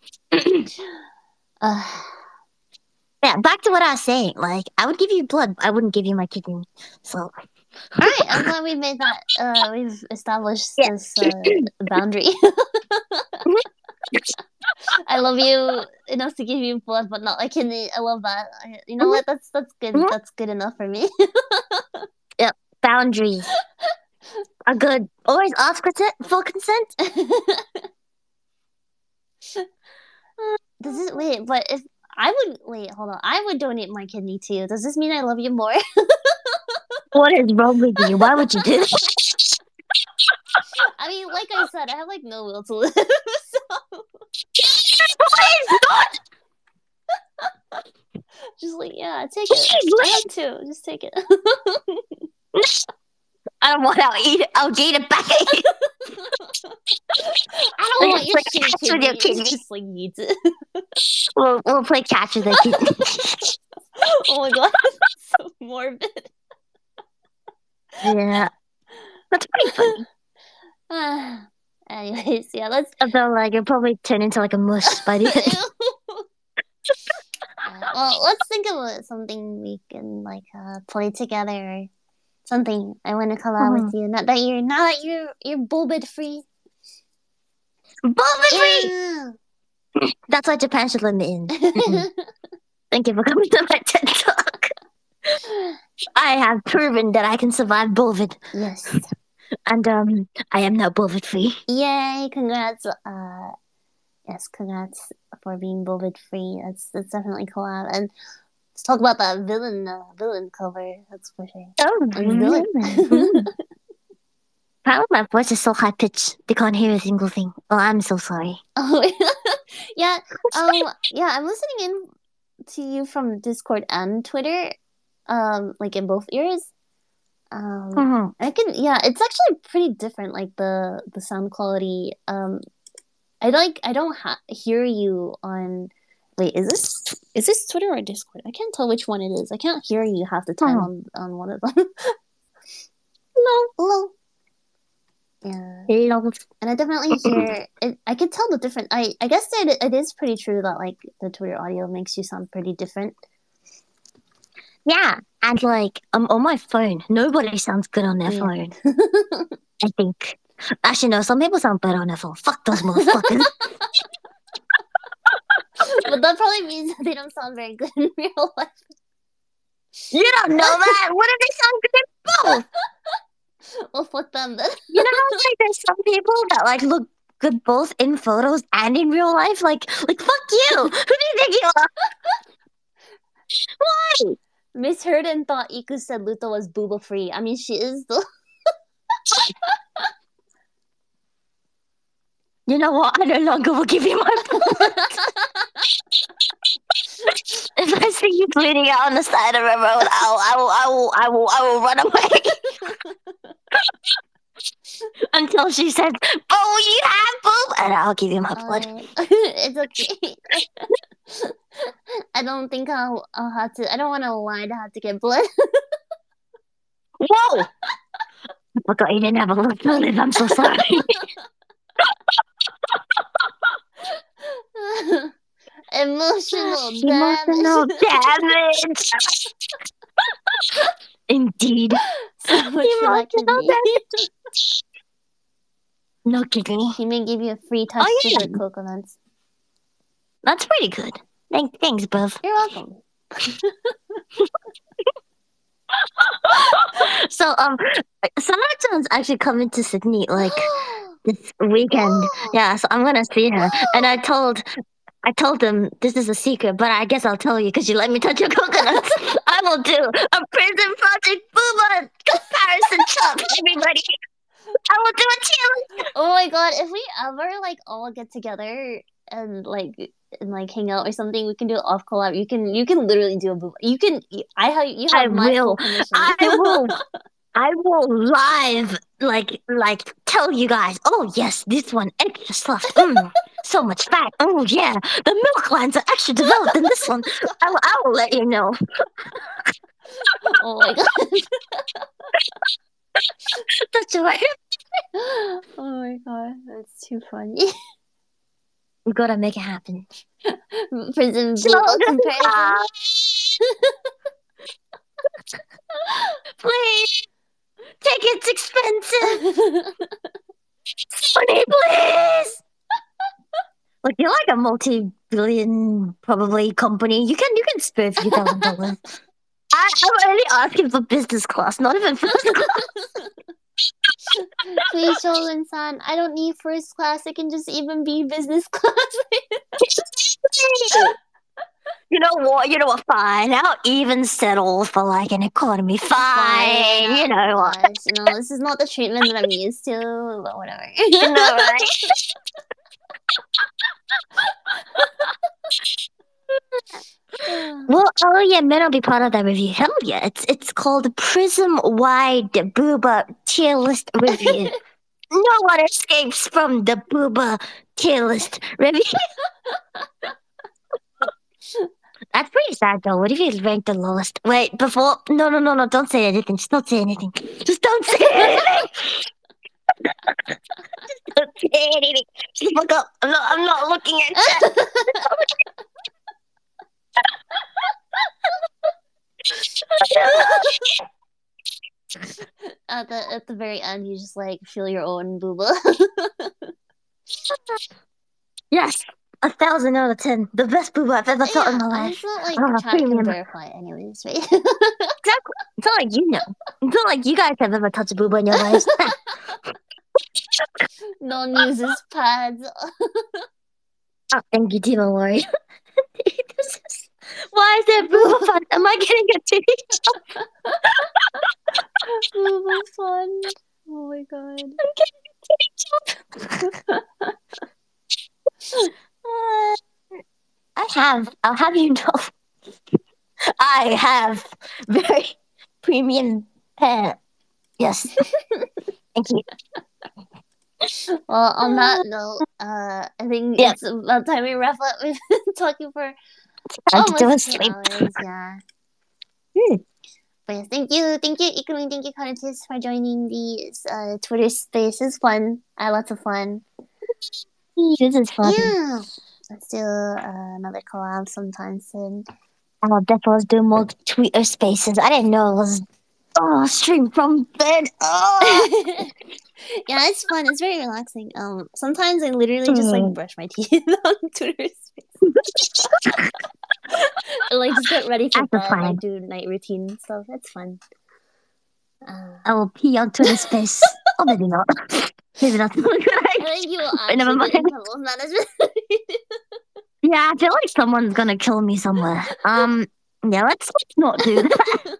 uh, Yeah, back to what I was saying. Like, I would give you blood, I wouldn't give you my kidney. So Alright, I'm glad we made that. Uh, we've established Yeah. this uh, boundary. I love you enough to give you blood, but not like kidney. I love that. I, you know Mhm. what? That's that's good. Mhm. That's good enough for me. Yep. Boundaries are good. Always ask for consent, full consent. Does it wait? But if I would wait, hold on. I would donate my kidney to you. Does this mean I love you more? What is wrong with you? Why would you do that? I mean, like I said, I have like no will to live. So Please not. just like yeah, take it. Please, I have two. Just take it. I don't want to I'll eat it. I'll gain it back. I don't Like, want your like shitty catch with your kidney. kidney. Just like eats it. We'll we'll play catch with the kidney. Oh my god, so morbid. Yeah, that's pretty funny. Ah, anyways, yeah, let's. Although, like, you'll probably turn into like a mush by the end. Uh, well, let's think of something we can like uh, play together. Or something I want to collab Mhm. with you. Now that you're now that you're you're bulbid free. Bulbid free. Yeah. That's why Japan should let me in. Mhm. Thank you for coming to my TED Talk. I have proven that I can survive Bulvid, Yes. and um, I am now Bulvid free. Yay! Congrats. Uh, yes, congrats for being bulbid free. That's that's definitely collab. And let's talk about that villain uh, villain cover. That's for sure. Oh, Like villain. mm. Apparently my voice is so high pitched they can't hear a single thing. Oh, I'm so sorry. Oh yeah. Um yeah, I'm listening in to you from Discord and Twitter. Um, like in both ears. Um Mhm. I can yeah, it's actually pretty different, like the the sound quality. Um I like I don't ha- hear you on wait, is this is this Twitter or Discord? I can't tell which one it is. I can't hear you half the time Mhm. on on one of them. No. Hello. Yeah. Love. And I definitely hear it. I can tell the different. I I guess it it is pretty true that like the Twitter audio makes you sound pretty different. Yeah, and like um, on my phone, nobody sounds good on their Yeah. phone. I think. Actually, no. Some people sound better on their phone. Fuck those motherfuckers. But that probably means that they don't sound very good in real life. You don't know that. What if they sound good in both? Well, fuck them then. You know how like there's some people that like look good both in photos and in real life. Like, like fuck you. Who do you think you are? Why? Misheard and thought Iku said Luto was booba free. I mean, she is though. You know what? I no longer will give you my phone. If I see you bleeding out on the side of the road, I'll, I will, I will, I will, I will run away. Until she says, "Oh, you have boob," and I'll give you my blood. Uh, it's okay. I don't think I'll I'll have to. I don't want to lie to have to get blood. Whoa! I forgot you didn't have a left motive. I'm so sorry. Emotional Emotional damage. damage. Indeed. So much for that Emotional kidney. No kidney. He may give you a free touch Oh, to yeah. her coconuts. That's pretty good. Thank, thanks, bruv. You're welcome. So, um, Summer-chan's actually coming to Sydney like this weekend. Yeah, so I'm gonna see her. And I told, I told them this is a secret, but I guess I'll tell you because you let me touch your coconuts. I will do a prison project booba comparison chop, everybody. I will do a challenge. Oh my god, if we ever like all get together and like and like hang out or something, we can do it off collab. You can you can literally do a boob. You can I have you have I my will. full permission. I will. I will live like like tell you guys. Oh yes, this one extra soft. Mm, so much fat. Oh yeah, the milk lines are extra developed in this one. I will, I will let you know. Oh my god. That's right. Oh my god, that's too funny. We gotta make it happen. Prison So booba good. comparison. Please. Ticket's expensive. Money, please. Like you're like a multi-billion probably company. You can you can spare a few thousand dollars. I, I'm only asking for business class, not even first class. Please, Shogun-san, I don't need first class. It can just even be business class. You know what? You know what? Fine. I'll even settle for like an economy. Fine. Fine. You know what? Gosh, you know, this is not the treatment that I'm used to, but whatever. You know, right? Well, oh yeah, men will be part of that review. Hell yeah, it's it's called Prism Wide Booba Tier List Review. No one escapes from the Booba Tier List Review. That's pretty sad though. What if he's ranked the lowest? Wait, before no no no no, don't say anything. Just don't say anything. Just don't say anything. Just don't say anything. Just fuck up. I'm not I'm not looking at chat. at the at the very end, you just like feel your own booba. Yes, a thousand out of ten. The best booba I've ever felt Yeah, in my and life. it's not like Oh, chat can premium. verify anyways, right? Exactly. It's not like you know. It's not like you guys have ever touched a booba in your lives. No one uses pads. Oh, thank you, Timo Lori. Why is there booba fun? Am I getting a titty job? Booba fun. Oh my god. I'm getting a titty job. uh, I have. I'll have you know. I have very premium pants. Yes. Thank you. Well, on that note, uh, I think Yeah. it's about time we wrap up. We've been talking for Time to do a almost two sleep. hours. Yeah. Hmm. But yes, thank you, thank you, Ikumin, thank you, Kanatis, for joining the uh, Twitter space. It's fun. I had lots of fun. This is fun. Yeah. Let's do uh, another collab sometime soon. Oh, definitely let's do more Twitter spaces. I didn't know it was oh stream from bed. Oh. Yeah, it's fun. It's very relaxing. Um, sometimes I literally just like brush my teeth on Twitter space. Or, like just get ready for That's bed, fine. like do night routine and stuff. It's fun. Uh, I will pee on Twitter space. Oh, maybe not. Maybe not. I think you will Wait, never actually get mind. in trouble with management. Yeah, I feel like someone's gonna kill me somewhere. Um, yeah, let's, let's not do that.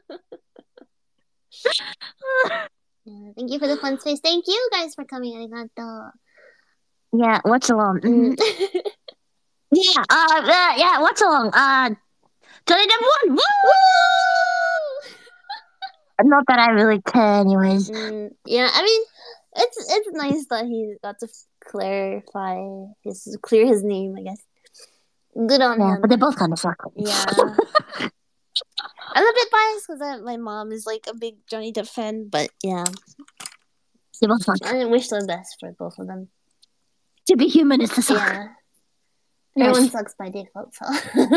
Yeah, thank you for the fun space. Thank you guys for coming. Arigato. Yeah, watch along. Mm. Yeah, uh, uh, yeah, watch along. Uh, Johnny Depp won. Woo! Not that I really care, anyways. Mm, yeah, I mean, it's it's nice that he got to clarify his clear his name. I guess. Good on Yeah, him. but they both kind of suck. Yeah. I'm a bit biased because my mom is like a big Johnny Depp fan, but yeah, They both suck. I wish the best for both of them. To be human is to suck. Yeah, Yes. everyone sucks by default, so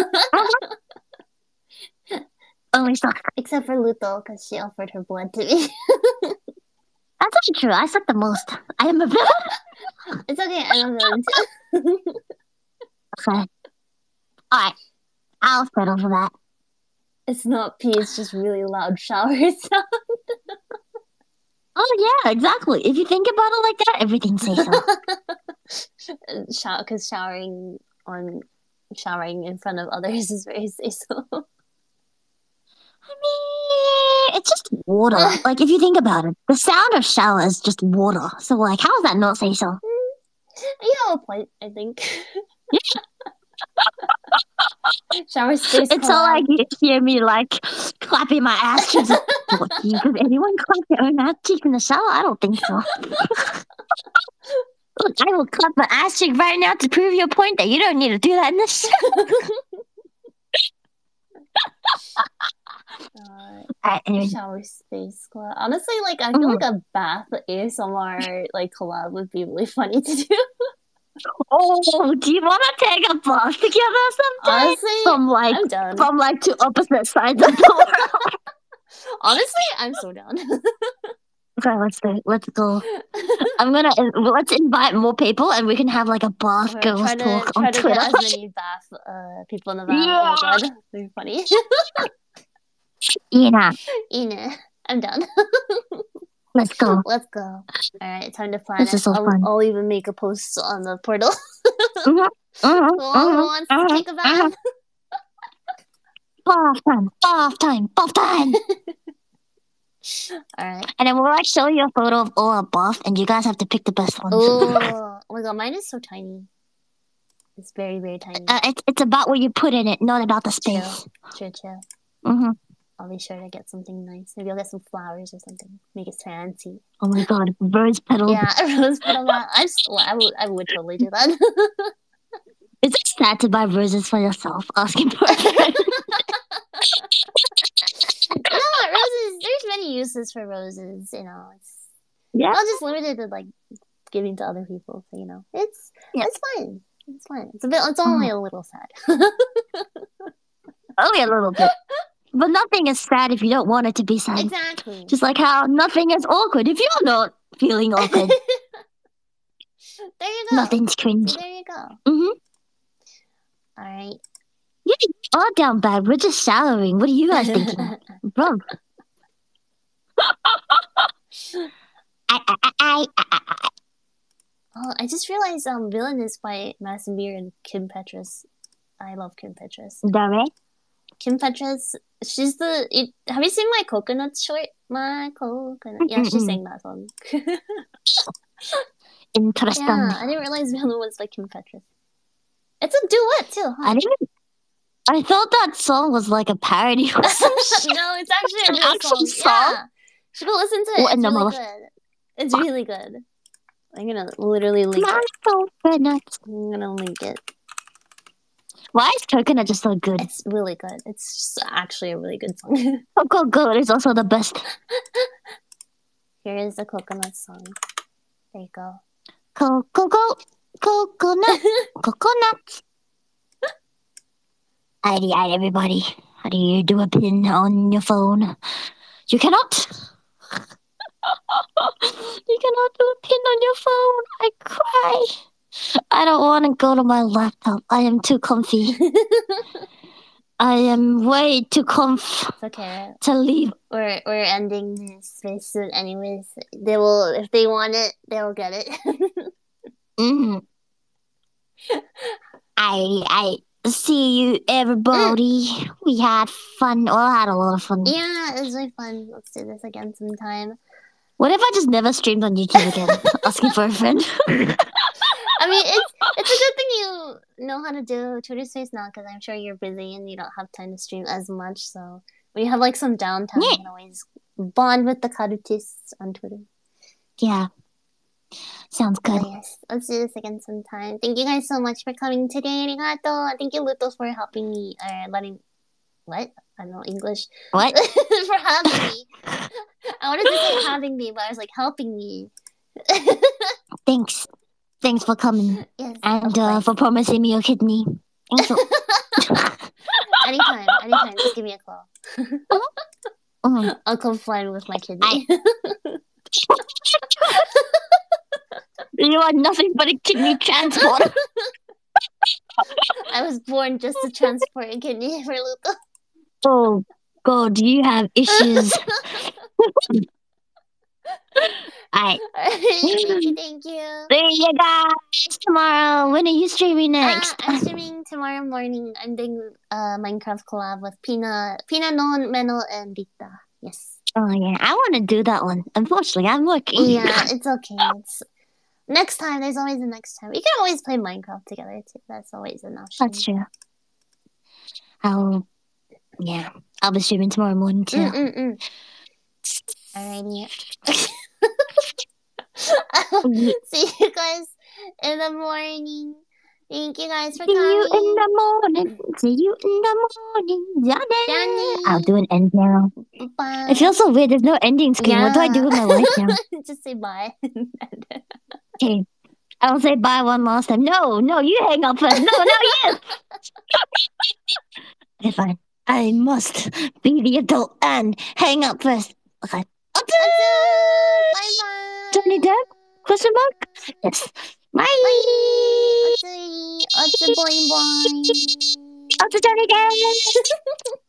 Only suck. except for Luto because she offered her blood to me. That's not true. I suck the most. I am a villain. It's okay, I'm a villain too. Okay. Alright. I'll settle for that. It's not pee, it's just really loud shower sound. Oh, yeah, exactly. If you think about it like that, everything says so. Shower, because showering on showering in front of others is very say so. I mean, it's just water. Like, if you think about it, the sound of shower is just water. So, like, how does that not say so? You have a point, I think. Shower space. It's all like you hear me, like, clapping my ass cheeks. Does anyone clap their own ass cheek in the shower? I don't think so. Look, I will clap my ass cheek right now to prove your point that you don't need to do that in the shower. Uh, Alright, anyway. shower space collab. Honestly, like I feel Mhm. like a bath A S M R like collab would be really funny to do. Oh, do you want to take a bath together sometime? Honestly, From like, I'm down. from like two opposite sides of the world. Honestly, I'm so down. Okay, let's do it. Let's go. I'm gonna let's invite more people, and we can have like a bath Or girls try to talk try on to Twitter. get as many bath uh people in the van. Yeah. Oh my god, that'd be funny. Ina, Ina, I'm done. let's go. Let's go. All right, time to plan This it. is so I'll, fun. I'll even make a post on the portal. Mhm, mhm, Who all mhm, wants mhm, to take a mhm. bath? Bath time, bath time, bath time. All right. And then we'll like show you a photo of all our bath, and you guys have to pick the best one. Oh, oh my god, mine is so tiny. It's very, very tiny. Uh, it's it's about what you put in it, not about the Chill, space. chill, chill. Mm-hmm. I'll be sure to get something nice. Maybe I'll get some flowers or something. Make it fancy. Oh my god, rose petals. Yeah, a rose petal bath. I'm s- well, I would, I would totally do that. Is it sad to buy roses for yourself? Asking for a friend. No, roses. There's many uses for roses. You know, it's Yeah. not just limited to like giving to other people. So, you know, it's Yeah. it's fine. It's fine. It's a bit. It's only a little sad. Only a little bit. But nothing is sad if you don't want it to be sad. Exactly. Just like how nothing is awkward if you're not feeling awkward. There you go. Nothing's cringe. See, there you go. Mm-hmm. All right. You are down bad. We're just showering. What are you guys thinking? Bro. I, I, I, I, I. Oh, I just realized um, Villain is by Madison Beer and Kim Petras. I love Kim Petras. Dare? Kim Petras, she's the. It, have you seen my coconut short? My coconut. Yeah, she sang that song. Interesting. Yeah, I didn't realize Villain was by Kim Petras. It's a duet too, huh? I didn't. I thought that song was like a parody or some shit. No, it's actually a An real actual song. song? Yeah. Should go listen to it. What It's in the really mother- good. It's really good. I'm gonna literally link My it. coconut. I'm gonna link it. Why is coconut just so good? It's really good. It's just actually a really good song. Coco Good is also the best. Here is the coconut song. There you go. Coco Go. Coconut. Coconut. Alrighty, alright, everybody. How do you do a pin on your phone? You cannot. You cannot do a pin on your phone. I cry. I don't want to go to my laptop. I am too comfy. I am way too comf It's okay. to leave. We're we're ending this very soon, anyways. They will, if they want it, they will get it. Mm-hmm. I I see you, everybody. Mm. We had fun. Well, I had a lot of fun. Yeah, it was really fun. Let's do this again sometime. What if I just never streamed on YouTube again? Asking for a friend. I mean, it's it's a good thing you know how to do Twitter Space now, because I'm sure you're busy and you don't have time to stream as much. So when you have like some downtime, Yeah. you can always bond with the Karutists on Twitter. Yeah. Sounds good. Oh, yes, let's do this again sometime. Thank you guys so much for coming today. Arigato. Thank you, Luto, for helping me. Uh, letting what? I don't know English. What? For having me. I wanted to say having me, but I was like helping me. Thanks. Thanks for coming. Yes, and uh, for promising me your kidney. Thanks. anytime, anytime. Just give me a call. Mm-hmm. I'll come fly with my kidney. I... You are nothing but a kidney transporter. I was born just to transport a kidney for Luto. Oh, God, you have issues. Alright. Thank you, thank you. See you guys tomorrow. When are you streaming next? Uh, I'm streaming tomorrow morning. I'm doing uh Minecraft collab with Pina, Pina Non, Meno, and Rita. Yes. Oh yeah, I want to do that one. Unfortunately, I'm working. Yeah, it's okay. It's next time. There's always a next time. We can always play Minecraft together too. That's always an option. That's true. I'll, yeah, I'll be streaming tomorrow morning too. Mm-mm-mm. Alrighty. See you guys in the morning. Thank you guys for See coming. you in the morning. See you in the morning. Johnny. Johnny. I'll do an end now. Bye. It feels so weird. There's no ending screen. Yeah. What do I do with my life now? Just say bye. Okay. I'll say bye one last time. No, no, you hang up first. No, no, you. Okay, fine. I must be the adult and hang up first. Okay. Atsu! Bye bye. Johnny Depp? Question mark? Yes. Bye. Bye. Otsu, Otsu boy boy. Otsu Johnny Depp.